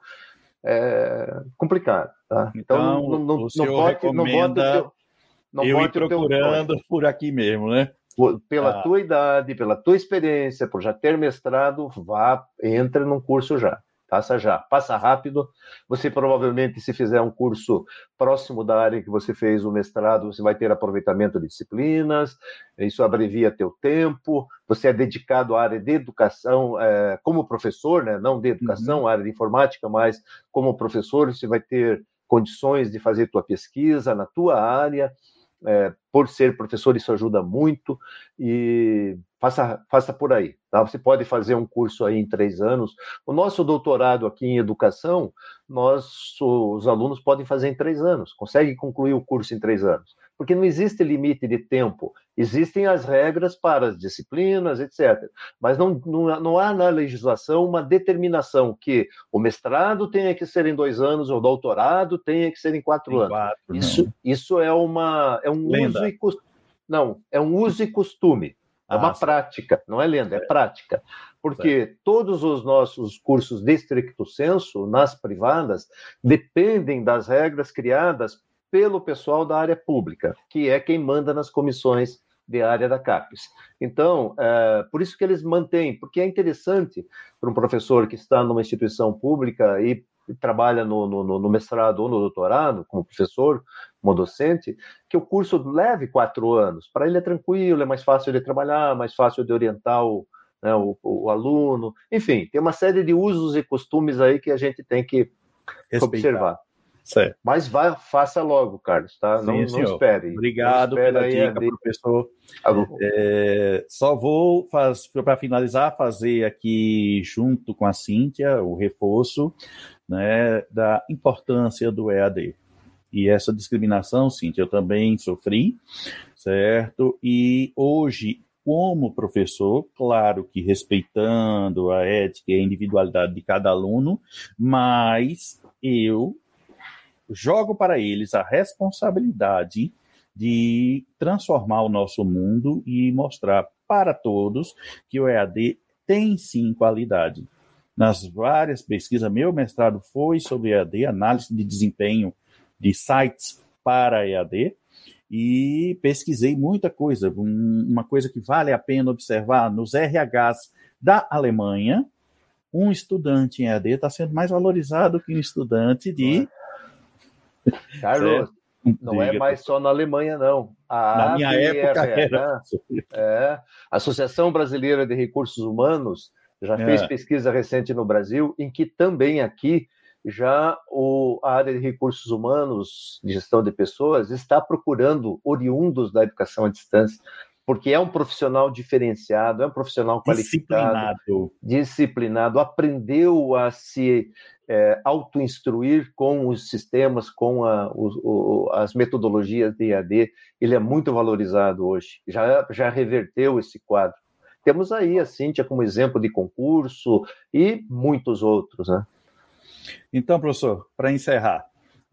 É complicado, tá? Então, então não, não, o senhor não bote, recomenda não bote o teu, não eu bote ir procurando por aqui mesmo, né? Pela ah. tua idade, pela tua experiência, por já ter mestrado, vá, entra num curso já. Faça já, passa rápido. Você provavelmente, se fizer um curso próximo da área que você fez o mestrado, você vai ter aproveitamento de disciplinas, isso abrevia teu tempo, você é dedicado à área de educação, é, como professor, né? Não de educação, uhum. área de informática, mas como professor, você vai ter condições de fazer tua pesquisa na tua área. É, por ser professor, isso ajuda muito, e faça, faça por aí, tá? Você pode fazer um curso aí em três anos. O nosso doutorado aqui em educação, nós, os alunos podem fazer em três anos, conseguem concluir o curso em três anos, porque não existe limite de tempo, existem as regras para as disciplinas, etcétera. Mas não, não, não há na legislação uma determinação que o mestrado tenha que ser em dois anos, ou o doutorado tenha que ser em quatro em anos. Quatro, isso, isso é, uma, é um lenda. uso e costume. Não, é um uso e costume. É uma ah, prática, não é lenda, é, é prática. Porque é. todos os nossos cursos de stricto sensu, nas privadas, dependem das regras criadas pelo pessoal da área pública, que é quem manda nas comissões de área da CAPES. Então, é, por isso que eles mantêm, porque é interessante para um professor que está numa instituição pública e trabalha no, no, no mestrado ou no doutorado, como professor, como docente, que o curso leve quatro anos. Para ele é tranquilo, é mais fácil de trabalhar, mais fácil de orientar o, né, o, o aluno. Enfim, tem uma série de usos e costumes aí que a gente tem que Respeitar. observar. Certo. Mas vai, faça logo, Carlos, tá? Sim, não, não senhor. espere. Obrigado não espere pela aí dica, de... professor. É, só vou, para finalizar, fazer aqui, junto com a Cíntia, o reforço, né, da importância do E A D. E essa discriminação, Cíntia, eu também sofri, certo? E hoje, como professor, claro que respeitando a ética e a individualidade de cada aluno, mas eu jogo para eles a responsabilidade de transformar o nosso mundo e mostrar para todos que o E A D tem sim qualidade. Nas várias pesquisas, meu mestrado foi sobre E A D, análise de desempenho de sites para E A D, e pesquisei muita coisa. Um, uma coisa que vale a pena observar, nos R Hs da Alemanha, um estudante em E A D está sendo mais valorizado que um estudante de... Carlos, não Diga, é mais só na Alemanha, não. A na minha época era... É, a Associação Brasileira de Recursos Humanos já é. fez pesquisa recente no Brasil, em que também aqui já o, a área de recursos humanos, de gestão de pessoas, está procurando oriundos da educação à distância, porque é um profissional diferenciado, é um profissional qualificado, disciplinado, disciplinado aprendeu a se é, auto-instruir com os sistemas, com a, o, o, as metodologias de E A D. Ele é muito valorizado hoje, já, já reverteu esse quadro. Temos aí a Cíntia como exemplo de concurso e muitos outros, né? Então, professor, para encerrar,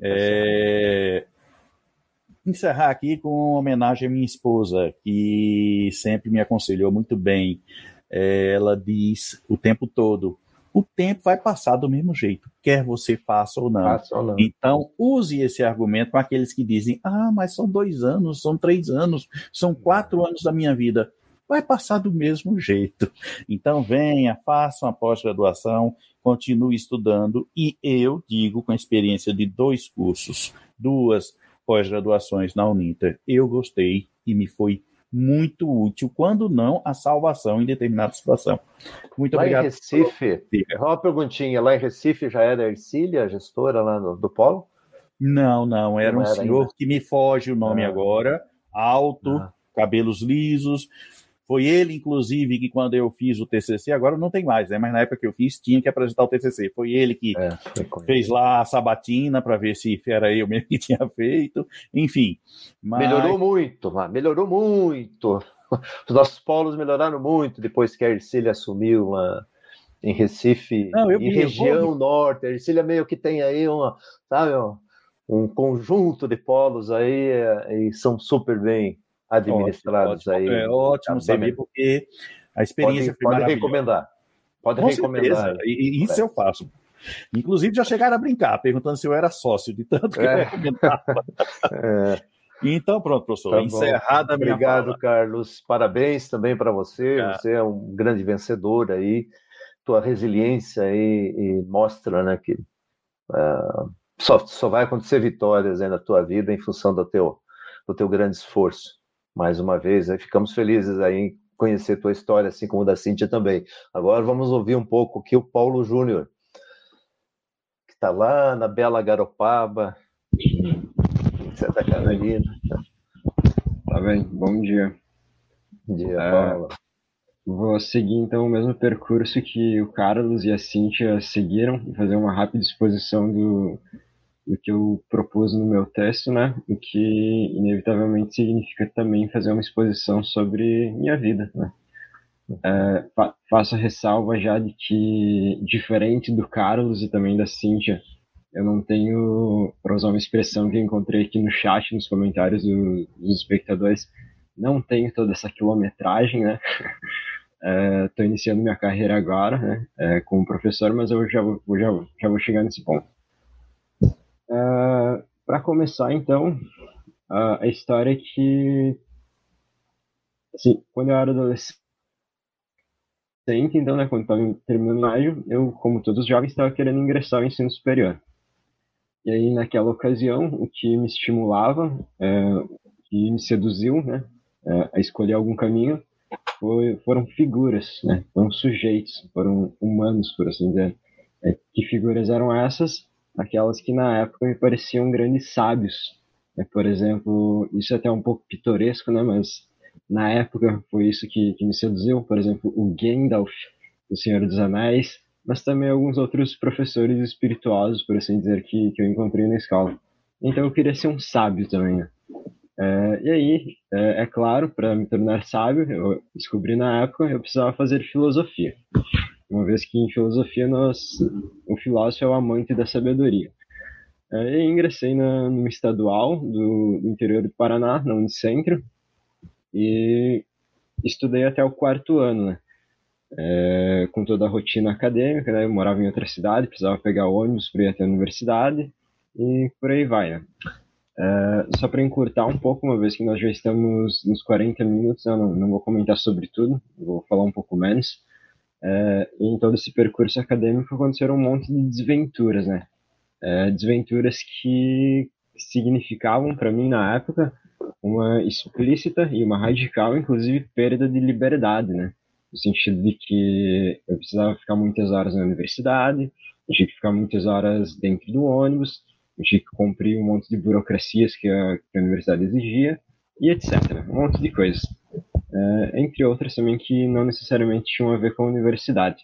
é... encerrar aqui com uma homenagem à minha esposa, que sempre me aconselhou muito bem. Ela diz o tempo todo, o tempo vai passar do mesmo jeito, quer você faça ou não. Faça ou não. Então, use esse argumento com aqueles que dizem, ah, mas são dois anos, são três anos, são quatro anos da minha vida. Vai passar do mesmo jeito. Então, venha, faça uma pós-graduação, continue estudando, e eu digo, com a experiência de dois cursos, duas pós-graduações na Uninter, eu gostei e me foi muito útil, quando não a salvação em determinada situação. Muito lá obrigado. Lá em Recife, uma perguntinha, lá em Recife já era a Ercília, a gestora lá no, do Polo? Não, não, era não um era senhor ainda. Que me foge o nome ah. agora, alto, ah. cabelos lisos. Foi ele, inclusive, que quando eu fiz o T C C, agora não tem mais, né? Mas na época que eu fiz, tinha que apresentar o T C C. Foi ele que é, fez lá a sabatina para ver se era eu mesmo que tinha feito. Enfim. Mas... Melhorou muito, melhorou muito. Os nossos polos melhoraram muito depois que a Ercília assumiu uma, em Recife, não, eu, em eu, região eu, norte. A Ercília meio que tem aí uma, sabe, um conjunto de polos aí e são super bem administrados ótimo, aí. É ótimo saber, porque a experiência pode, pode recomendar. Pode Com recomendar. Certeza. E, e isso é. eu faço. Inclusive, já chegaram a brincar, perguntando se eu era sócio, de tanto que é. eu recomendava. É. Então, pronto, professor. Tá encerrada a minha Obrigado, fala. Carlos. Parabéns também para você. É. Você é um grande vencedor aí. Tua resiliência aí e mostra, né, que uh, só, só vai acontecer vitórias aí na tua vida em função do teu, do teu grande esforço. Mais uma vez, aí ficamos felizes aí em conhecer tua história, assim como da Cíntia também. Agora vamos ouvir um pouco aqui o Paulo Júnior, que está lá na bela Garopaba, Santa Catarina. Tá bem, bom dia. Bom dia, é, Paulo. Vou seguir então o mesmo percurso que o Carlos e a Cíntia seguiram e fazer uma rápida exposição do... do que eu propus no meu texto, né? O que inevitavelmente significa também fazer uma exposição sobre minha vida, né? É, fa- faço a ressalva já de que, diferente do Carlos e também da Cíntia, eu não tenho, para usar uma expressão que eu encontrei aqui no chat, nos comentários do, dos espectadores, não tenho toda essa quilometragem, né? Estou é, iniciando minha carreira agora, né? É, como professor, mas eu já vou, já, já vou chegar nesse ponto. Uh, para começar, então, a, a história é que, assim, quando eu era adolescente, então, né, quando estava terminando o maio, eu, como todos os jovens, estava querendo ingressar ao ensino superior. E aí, naquela ocasião, o que me estimulava, é, que me seduziu, né, é, a escolher algum caminho, foi, foram figuras, né, foram sujeitos, foram humanos, por assim dizer. É, que figuras eram essas? Aquelas que na época me pareciam grandes sábios. É, por exemplo, isso é até um pouco pitoresco, né, mas na época foi isso que, que me seduziu. Por exemplo, o Gandalf, do Senhor dos Anéis, mas também alguns outros professores espirituosos, por assim dizer, que, que eu encontrei na escola. Então eu queria ser um sábio também, né? É, e aí, é, é claro, para me tornar sábio, eu descobri na época, eu precisava fazer filosofia. Uma vez que em filosofia nós, o filósofo é o amante da sabedoria. É, e ingressei na, numa estadual do, do interior do Paraná, na Unicentro, e estudei até o quarto ano, né? É, com toda a rotina acadêmica, né? Eu morava em outra cidade, precisava pegar ônibus para ir até a universidade e por aí vai, né? É, só para encurtar um pouco, uma vez que nós já estamos nos quarenta minutos, eu não, não vou comentar sobre tudo, vou falar um pouco menos. É, em todo esse percurso acadêmico aconteceram um monte de desventuras, né? É, desventuras que significavam para mim na época uma explícita e uma radical, inclusive, perda de liberdade, né? No sentido de que eu precisava ficar muitas horas na universidade, eu tinha que ficar muitas horas dentro do ônibus, eu tinha que cumprir um monte de burocracias que a, que a universidade exigia, e etcétera. Um monte de coisas. É, entre outras também que não necessariamente tinham a ver com a universidade.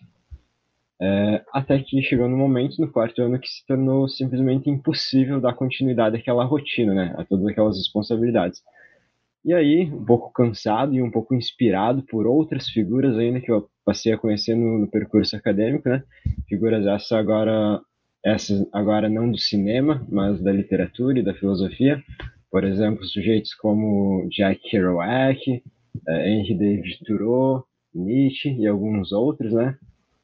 É, até que chegou no momento, no quarto ano, que se tornou simplesmente impossível dar continuidade àquela rotina, né? A todas aquelas responsabilidades. E aí, um pouco cansado e um pouco inspirado por outras figuras ainda que eu passei a conhecer no, no percurso acadêmico, né? Figuras essas agora, essas agora não do cinema, mas da literatura e da filosofia. Por exemplo, sujeitos como Jack Kerouac, eh, Henry David Thoreau, Nietzsche e alguns outros, né?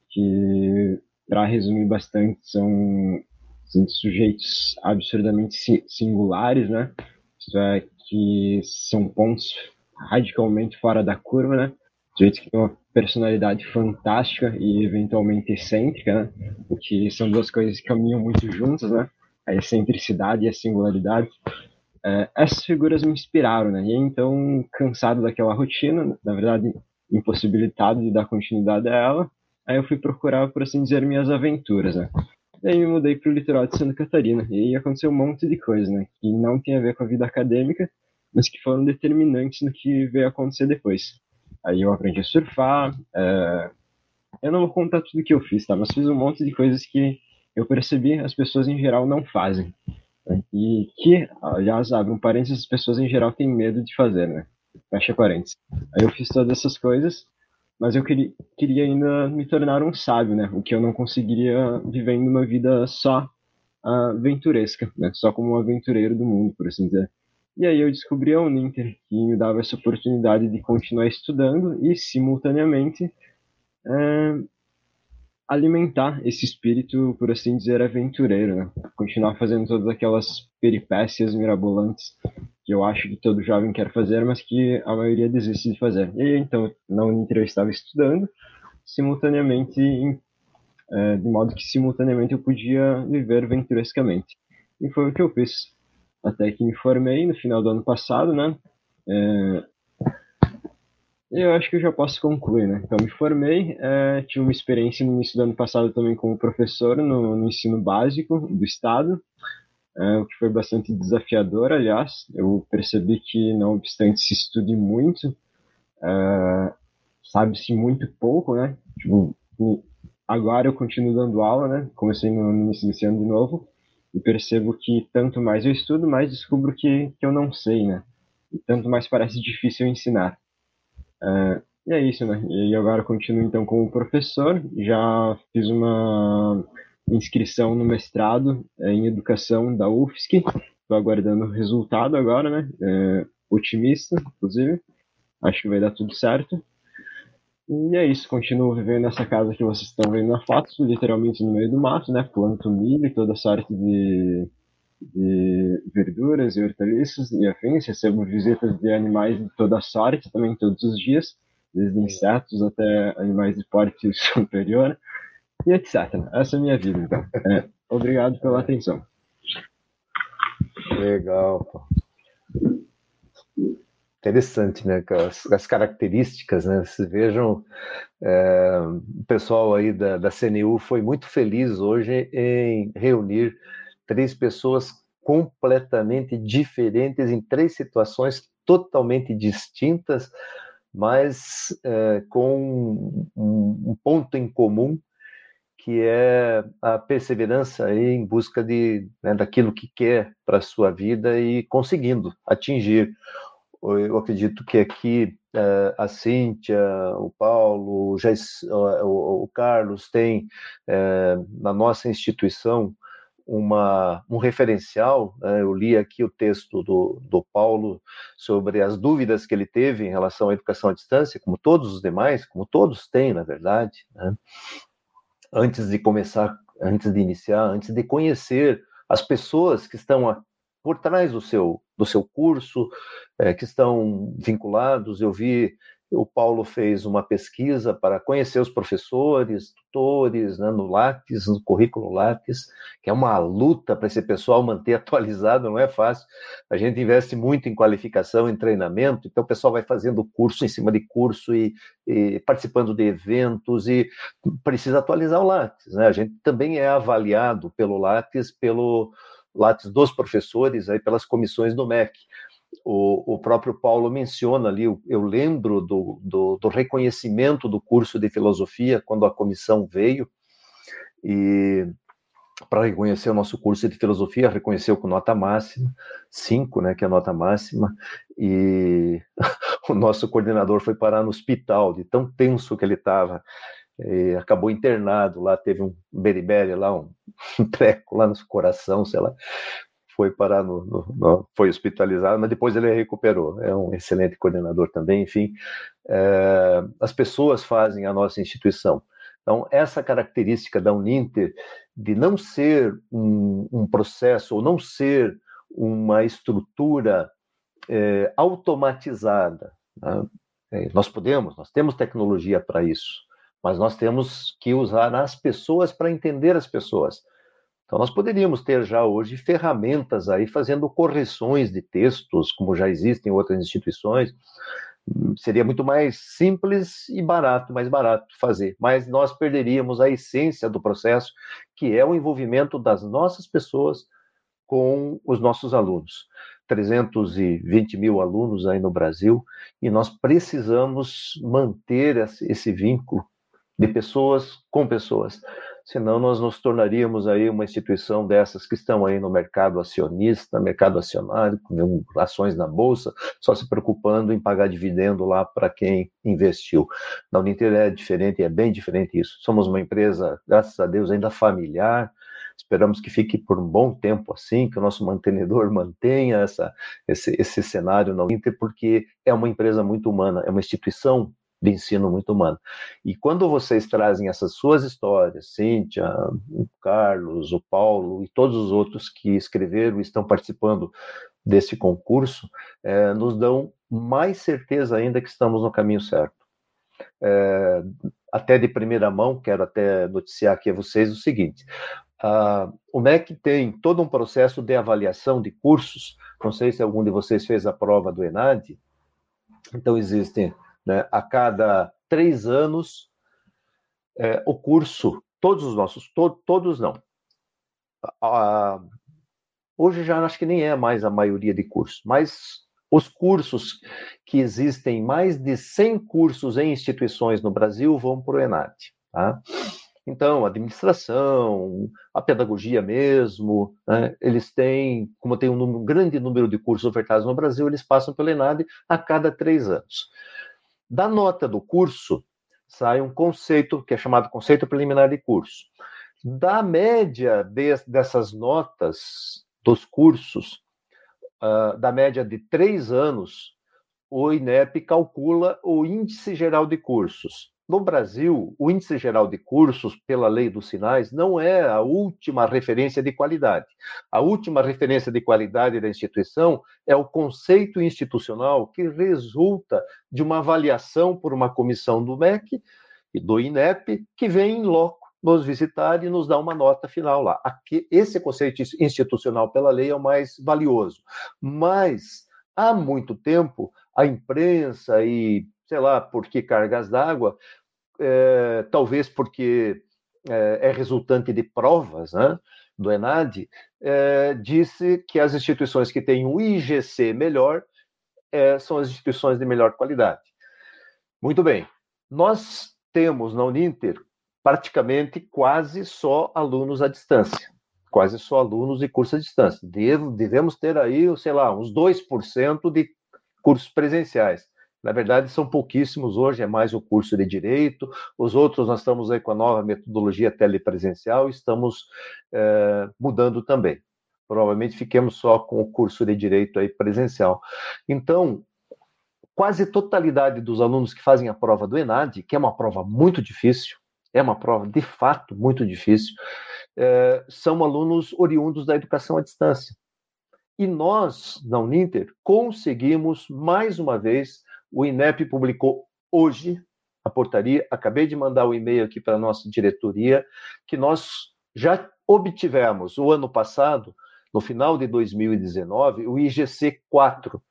Que, para resumir bastante, são, são sujeitos absurdamente singulares, né? Isso é, que são pontos radicalmente fora da curva, né? Sujeitos que têm uma personalidade fantástica e eventualmente excêntrica, né? O que são duas coisas que caminham muito juntas, né? A excentricidade e a singularidade. É, essas figuras me inspiraram, né? E então, cansado daquela rotina, na verdade, impossibilitado de dar continuidade a ela, aí eu fui procurar, por assim dizer, minhas aventuras, né? Daí me mudei para o litoral de Santa Catarina. E aí aconteceu um monte de coisa, né? Que não tem a ver com a vida acadêmica, mas que foram determinantes no que veio a acontecer depois. Aí eu aprendi a surfar. É... Eu não vou contar tudo que eu fiz, tá? Mas fiz um monte de coisas que eu percebi as pessoas em geral não fazem. Né? E que, aliás, abre um parênteses, as pessoas em geral têm medo de fazer, né? Fecha parênteses. Aí eu fiz todas essas coisas, mas eu queria, queria ainda me tornar um sábio, né? O que eu não conseguiria vivendo uma vida só aventuresca, né? Só como um aventureiro do mundo, por assim dizer. E aí eu descobri a Uninter, que me dava essa oportunidade de continuar estudando e, simultaneamente, é, alimentar esse espírito, por assim dizer, aventureiro, né? Continuar fazendo todas aquelas peripécias mirabolantes que eu acho que todo jovem quer fazer, mas que a maioria desiste de fazer. E aí, então, na Uninter eu estava estudando, simultaneamente, em, é, de modo que simultaneamente eu podia viver aventurescamente. E foi o que eu fiz. Até que me formei no final do ano passado, né? É, eu acho que eu já posso concluir, né? Então, me formei, é, tive uma experiência no início do ano passado também como professor no, no ensino básico do estado, é, o que foi bastante desafiador, aliás. Eu percebi que, não obstante se estude muito, é, sabe-se muito pouco, né? Tipo, agora eu continuo dando aula, né? Comecei no início desse ano de novo, e percebo que tanto mais eu estudo, mais descubro que, que eu não sei, né? E tanto mais parece difícil ensinar. É, e é isso, né? E agora eu continuo então como professor, já fiz uma inscrição no mestrado é, em educação da U F S C, estou aguardando o resultado agora, né? É, otimista, inclusive, acho que vai dar tudo certo. E é isso, continuo vivendo nessa casa que vocês estão vendo na foto, literalmente no meio do mato, né? Planto milho e toda sorte de, de verduras e hortaliças e afins, recebo visitas de animais de toda sorte, também todos os dias, desde insetos até animais de porte superior, e etcétera. Essa é a minha vida, então. É, obrigado pela atenção. Legal, pô. Interessante, né? As, as características, né? Vocês vejam, é, o pessoal aí da, da C N U foi muito feliz hoje em reunir três pessoas completamente diferentes, em três situações totalmente distintas, mas é, com um, um ponto em comum, que é a perseverança aí em busca de, né, daquilo que quer para a sua vida e conseguindo atingir. Eu acredito que aqui uh, a Cíntia, o Paulo, já, uh, o, o Carlos tem uh, na nossa instituição uma, um referencial. Uh, eu li aqui o texto do, do Paulo sobre as dúvidas que ele teve em relação à educação à distância, como todos os demais, como todos têm, na verdade, né? Antes de começar, antes de iniciar, antes de conhecer as pessoas que estão a, por trás do seu, do seu curso, é, que estão vinculados. Eu vi, o Paulo fez uma pesquisa para conhecer os professores, tutores, né, no Lattes, no currículo Lattes, que é uma luta para esse pessoal manter atualizado, não é fácil. A gente investe muito em qualificação, em treinamento, então o pessoal vai fazendo curso em cima de curso e, e participando de eventos e precisa atualizar o Lattes, né? A gente também é avaliado pelo Lattes, pelo Lattes dos professores, aí pelas comissões do M E C. O, o próprio Paulo menciona ali, eu, eu lembro do, do, do reconhecimento do curso de filosofia quando a comissão veio, e para reconhecer o nosso curso de filosofia, reconheceu com nota máxima, cinco, né, que é a nota máxima, e o nosso coordenador foi parar no hospital, de tão tenso que ele estava. E acabou internado lá, teve um beriberi lá, um, um treco lá no coração, sei lá, foi parar no, no, no, foi hospitalizado, mas depois ele recuperou. É um excelente coordenador também. Enfim, é, as pessoas fazem a nossa instituição. Então, essa característica da Uninter de não ser um, um processo, ou não ser uma estrutura é, automatizada, né? É, nós podemos, nós temos tecnologia para isso, mas nós temos que usar as pessoas para entender as pessoas. Então, nós poderíamos ter já hoje ferramentas aí fazendo correções de textos, como já existem em outras instituições. Seria muito mais simples e barato, mais barato fazer, mas nós perderíamos a essência do processo, que é o envolvimento das nossas pessoas com os nossos alunos. trezentos e vinte mil alunos aí no Brasil, e nós precisamos manter esse vínculo de pessoas com pessoas, senão nós nos tornaríamos aí uma instituição dessas que estão aí no mercado acionista, mercado acionário, com ações na bolsa, só se preocupando em pagar dividendo lá para quem investiu. Na Uninter é diferente, é bem diferente isso. Somos uma empresa, graças a Deus, ainda familiar. Esperamos que fique por um bom tempo assim, que o nosso mantenedor mantenha essa, esse, esse cenário na Uninter, porque é uma empresa muito humana, é uma instituição de ensino muito humano. E quando vocês trazem essas suas histórias, Cíntia, o Carlos, o Paulo e todos os outros que escreveram e estão participando desse concurso, é, nos dão mais certeza ainda que estamos no caminho certo. É, até de primeira mão, quero até noticiar aqui a vocês o seguinte: Uh, o M E C tem todo um processo de avaliação de cursos. Não sei se algum de vocês fez a prova do ENAD. Então, existem, né, a cada três anos, é, o curso, todos os nossos, to, todos não. Uh, hoje já acho que nem é mais a maioria de cursos, mas os cursos que existem, mais de cem cursos em instituições no Brasil, vão para o ENAD, tá? Então, a administração, a pedagogia mesmo, né, eles têm, como tem um, número, um grande número de cursos ofertados no Brasil, eles passam pelo ENAD a cada três anos. Da nota do curso, sai um conceito, que é chamado conceito preliminar de curso. Da média de, dessas notas dos cursos, uh, da média de três anos, o INEP calcula o índice geral de cursos. no Brasil, o Índice Geral de Cursos, pela Lei dos Sinais, não é a última referência de qualidade. A última referência de qualidade da instituição é o conceito institucional que resulta de uma avaliação por uma comissão do M E C e do INEP, que vem em loco nos visitar e nos dá uma nota final lá. Aqui, esse conceito institucional pela lei é o mais valioso. Mas, há muito tempo, a imprensa e, sei lá, por que cargas d'água, é, talvez porque é, é resultante de provas, né, do ENAD, é, disse que as instituições que têm um I G C melhor é, são as instituições de melhor qualidade. Muito bem. Nós temos na Uninter praticamente quase só alunos à distância, quase só alunos de curso à distância. Devo, devemos ter aí, sei lá, uns dois por cento de cursos presenciais. Na verdade, são pouquíssimos hoje, é mais o curso de Direito, os outros nós estamos aí com a nova metodologia telepresencial, estamos é, mudando também. Provavelmente fiquemos só com o curso de Direito aí presencial. Então, quase totalidade dos alunos que fazem a prova do ENAD, que é uma prova muito difícil, é uma prova de fato muito difícil, é, são alunos oriundos da educação à distância. E nós, na Uninter, conseguimos, mais uma vez, o INEP publicou hoje a portaria, acabei de mandar o e-mail aqui para a nossa diretoria, que nós já obtivemos, o ano passado, no final de dois mil e dezenove, o I G C quatro,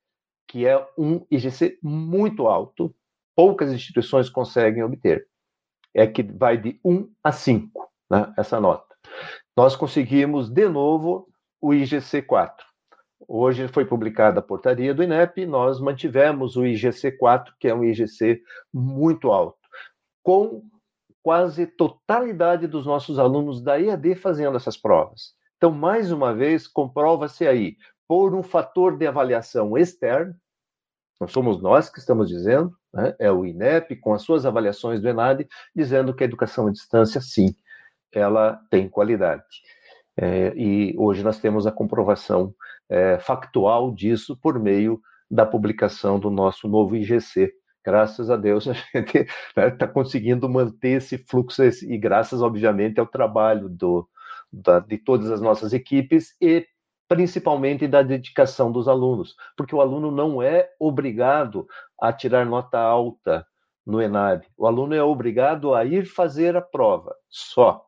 que é um I G C muito alto, poucas instituições conseguem obter. É que vai de um a cinco, né, essa nota. Nós conseguimos, de novo, o I G C quatro. Hoje foi publicada a portaria do INEP, nós mantivemos o I G C quatro, que é um I G C muito alto, com quase totalidade dos nossos alunos da E A D fazendo essas provas. Então, mais uma vez, comprova-se aí, por um fator de avaliação externo, não somos nós que estamos dizendo, né? É o INEP, com as suas avaliações do ENAD, dizendo que a educação à distância, sim, ela tem qualidade. É, e hoje nós temos a comprovação é, factual disso por meio da publicação do nosso novo I G C. Graças a Deus, a gente está, né, conseguindo manter esse fluxo, e graças, obviamente, ao trabalho do, da, de todas as nossas equipes e principalmente da dedicação dos alunos, porque o aluno não é obrigado a tirar nota alta no ENAD. O aluno é obrigado a ir fazer a prova, só.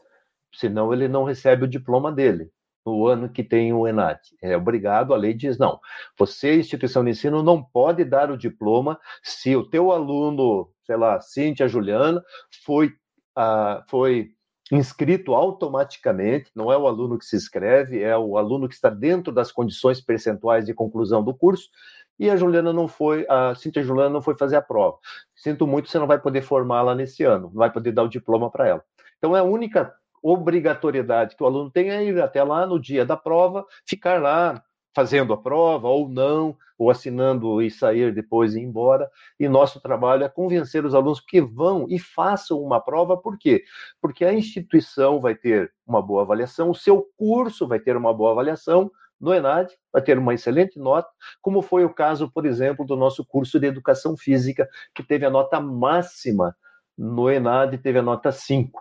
Senão ele não recebe o diploma dele no ano que tem o ENAD. É obrigado, a lei diz, não. Você, instituição de ensino, não pode dar o diploma se o teu aluno, sei lá, Cíntia Juliana, foi, ah, foi inscrito automaticamente, não é o aluno que se inscreve, é o aluno que está dentro das condições percentuais de conclusão do curso, e a Juliana não foi, a Cíntia Juliana não foi fazer a prova. Sinto muito, você não vai poder formá-la nesse ano, não vai poder dar o diploma para ela. Então, é a única obrigatoriedade que o aluno tem é ir até lá no dia da prova, ficar lá fazendo a prova, ou não, ou assinando e sair depois e ir embora. E nosso trabalho é convencer os alunos que vão e façam uma prova. Por quê? Porque a instituição vai ter uma boa avaliação, o seu curso vai ter uma boa avaliação no ENAD, vai ter uma excelente nota, como foi o caso, por exemplo, do nosso curso de Educação Física, que teve a nota máxima no ENAD, teve a nota cinco.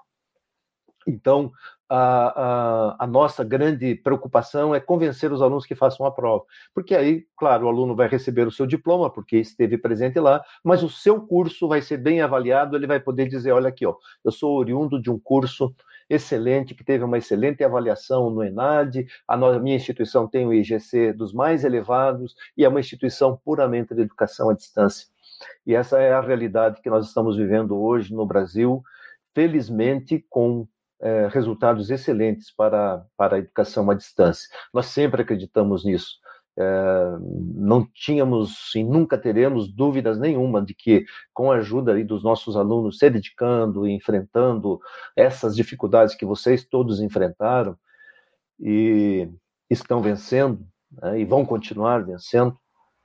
Então, a, a, a nossa grande preocupação é convencer os alunos que façam a prova. Porque aí, claro, o aluno vai receber o seu diploma, porque esteve presente lá, mas o seu curso vai ser bem avaliado, ele vai poder dizer, olha aqui, ó, eu sou oriundo de um curso excelente, que teve uma excelente avaliação no ENAD, a minha instituição tem o I G C dos mais elevados, e é uma instituição puramente de educação à distância. E essa é a realidade que nós estamos vivendo hoje no Brasil, felizmente com É, resultados excelentes para, para a educação à distância. Nós sempre acreditamos nisso. É, não tínhamos e nunca teremos dúvidas nenhuma de que, com a ajuda aí dos nossos alunos se dedicando e enfrentando essas dificuldades que vocês todos enfrentaram e estão vencendo, né, e vão continuar vencendo,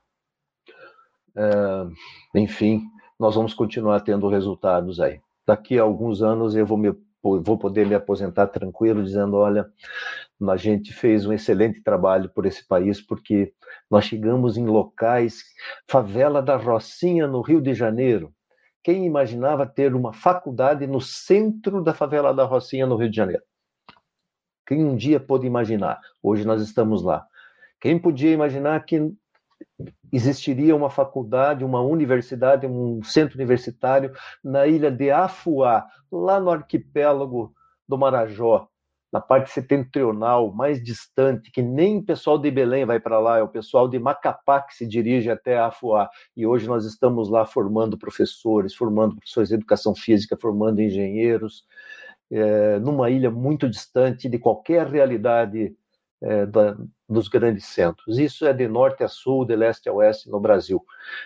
é, enfim, nós vamos continuar tendo resultados aí. Daqui a alguns anos eu vou me vou poder me aposentar tranquilo, dizendo, olha, a gente fez um excelente trabalho por esse país, porque nós chegamos em locais, favela da Rocinha, no Rio de Janeiro, Quem imaginava ter uma faculdade no centro da favela da Rocinha, no Rio de Janeiro? Quem um dia pôde imaginar? Hoje nós estamos lá. Quem podia imaginar que existiria uma faculdade, uma universidade, um centro universitário na ilha de Afuá, lá no arquipélago do Marajó, na parte setentrional, mais distante, que nem o pessoal de Belém vai para lá, é o pessoal de Macapá que se dirige até Afuá. E hoje nós estamos lá formando professores, formando professores de educação física, formando engenheiros, é, numa ilha muito distante de qualquer realidade é, da, dos grandes centros. Isso é de norte a sul, de leste a oeste no Brasil.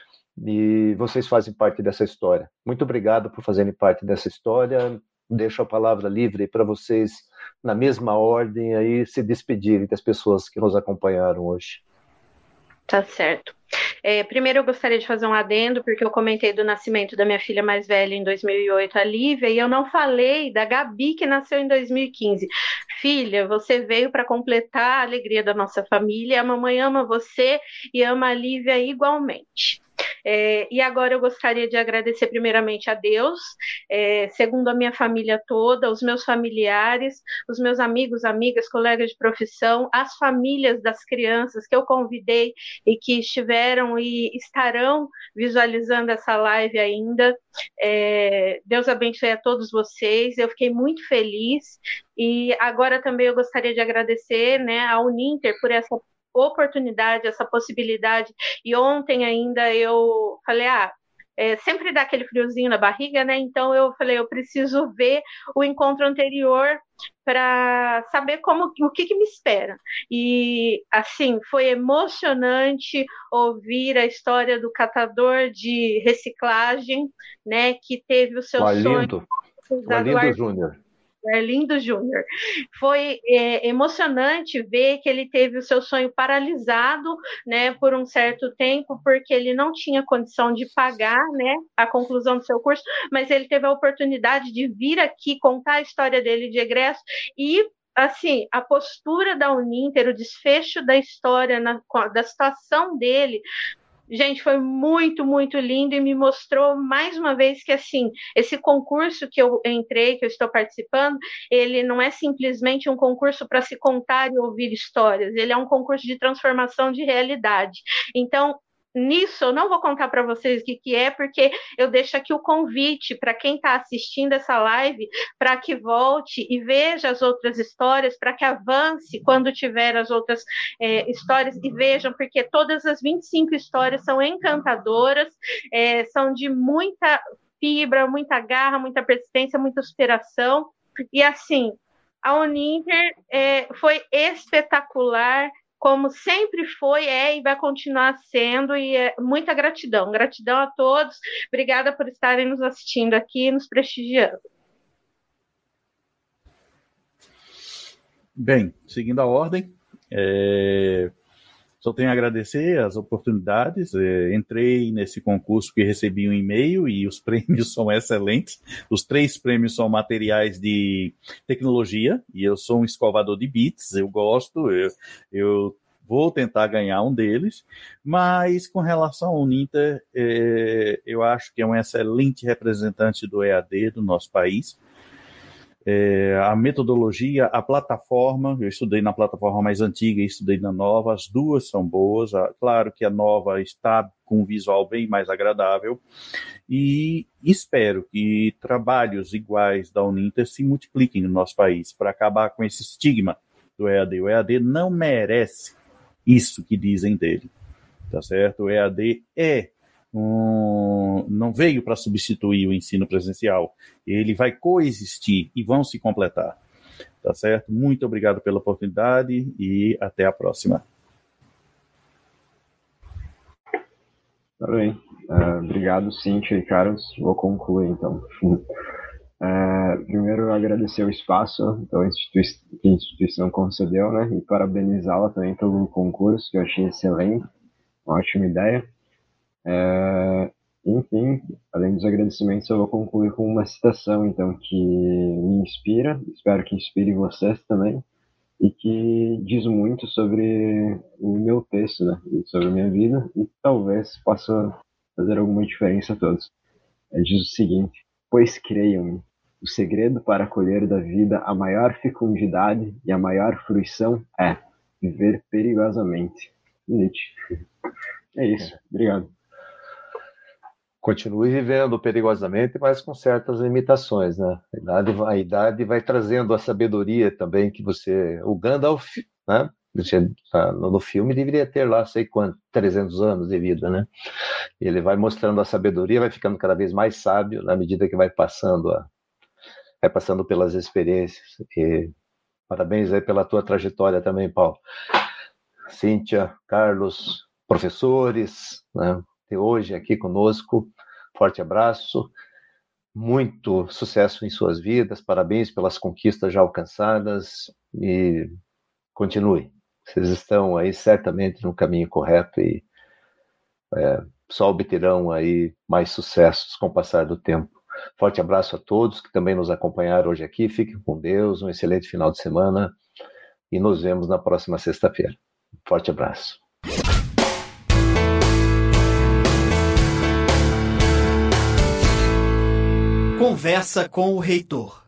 E vocês fazem parte dessa história. Muito obrigado por fazerem parte dessa história. Deixo a palavra livre para vocês, na mesma ordem, aí se despedirem das pessoas que nos acompanharam hoje. Tá certo. É, primeiro eu gostaria de fazer um adendo, porque eu comentei do nascimento da minha filha mais velha em dois mil e oito, a Lívia, e eu não falei da Gabi, que nasceu em dois mil e quinze. Filha, você veio para completar a alegria da nossa família, a mamãe ama você e ama a Lívia igualmente. É, e agora eu gostaria de agradecer primeiramente a Deus, é, segundo a minha família toda, os meus familiares, os meus amigos, amigas, colegas de profissão, as famílias das crianças que eu convidei e que estiveram e estarão visualizando essa live ainda. É, Deus abençoe a todos vocês, eu fiquei muito feliz. E agora também eu gostaria de agradecer, né, ao Uninter por essa oportunidade, essa possibilidade. E ontem ainda eu falei, ah, é, sempre dá aquele friozinho na barriga, né? Então eu falei, eu preciso ver o encontro anterior para saber como, o que, que me espera. E assim, foi emocionante ouvir a história do catador de reciclagem, né? Que teve o seu o sonho. O Arlindo Júnior. Arlindo Júnior. Foi é, emocionante ver que ele teve o seu sonho paralisado, né, por um certo tempo, porque ele não tinha condição de pagar, né, a conclusão do seu curso, mas ele teve a oportunidade de vir aqui contar a história dele de egresso e assim, a postura da Uninter, o desfecho da história, na, da situação dele. Gente, foi muito, muito lindo e me mostrou mais uma vez que, assim, esse concurso que eu entrei, que eu estou participando, ele não é simplesmente um concurso para se contar e ouvir histórias, ele é um concurso de transformação de realidade. Então, nisso, eu não vou contar para vocês o que, que é, porque eu deixo aqui o convite para quem está assistindo essa live, para que volte e veja as outras histórias, para que avance quando tiver as outras é, histórias e vejam, porque todas as vinte e cinco histórias são encantadoras, é, são de muita fibra, muita garra, muita persistência, muita superação. E assim, a Uninter é, foi espetacular, como sempre foi, é e vai continuar sendo, e é muita gratidão. Gratidão a todos. Obrigada por estarem nos assistindo aqui, nos prestigiando. Bem, seguindo a ordem, é... só tenho a agradecer as oportunidades. É... Entrei nesse concurso que recebi um e-mail e os prêmios são excelentes. Os três prêmios são materiais de tecnologia e eu sou um escovador de bits, eu gosto, eu, eu vou tentar ganhar um deles, mas com relação ao Uninter, é... eu acho que é um excelente representante do E A D do nosso país. É, a metodologia, a plataforma, eu estudei na plataforma mais antiga e estudei na nova, as duas são boas, claro que a nova está com um visual bem mais agradável, e espero que trabalhos iguais da Uninter se multipliquem no nosso país, para acabar com esse estigma do E A D. O E A D não merece isso que dizem dele, tá certo? O E A D é Um, não veio para substituir o ensino presencial, ele vai coexistir e vão se completar, tá certo? Muito obrigado pela oportunidade e até a próxima. Tá bem, uh, obrigado Cíntia e Carlos, vou concluir então. Uh, primeiro agradecer o espaço então, a institui- que a instituição concedeu, né, e parabenizá-la também pelo concurso, que eu achei excelente, uma ótima ideia. É, enfim, além dos agradecimentos, eu vou concluir com uma citação, então, que me inspira, espero que inspire vocês também, e que diz muito sobre o meu texto, né, e sobre a minha vida, e talvez possa fazer alguma diferença a todos. diz o seguinte: pois creiam-me, o segredo para colher da vida a maior fecundidade e a maior fruição é viver perigosamente. Nietzsche. É isso, obrigado. Continue vivendo perigosamente, mas com certas limitações, né? A idade, a idade vai trazendo a sabedoria também que você... O Gandalf, né? No filme deveria ter lá, sei quanto, trezentos anos de vida, né? Ele vai mostrando a sabedoria, vai ficando cada vez mais sábio na medida que vai passando, a, vai passando pelas experiências. E parabéns aí pela tua trajetória também, Paulo. Cíntia, Carlos, professores, né? Hoje aqui conosco, forte abraço, muito sucesso em suas vidas, parabéns pelas conquistas já alcançadas e continue, vocês estão aí certamente no caminho correto e é, só obterão aí mais sucessos com o passar do tempo. Forte abraço a todos que também nos acompanharam hoje aqui, fiquem com Deus, um excelente final de semana e nos vemos na próxima sexta-feira. Forte abraço. Conversa com o reitor.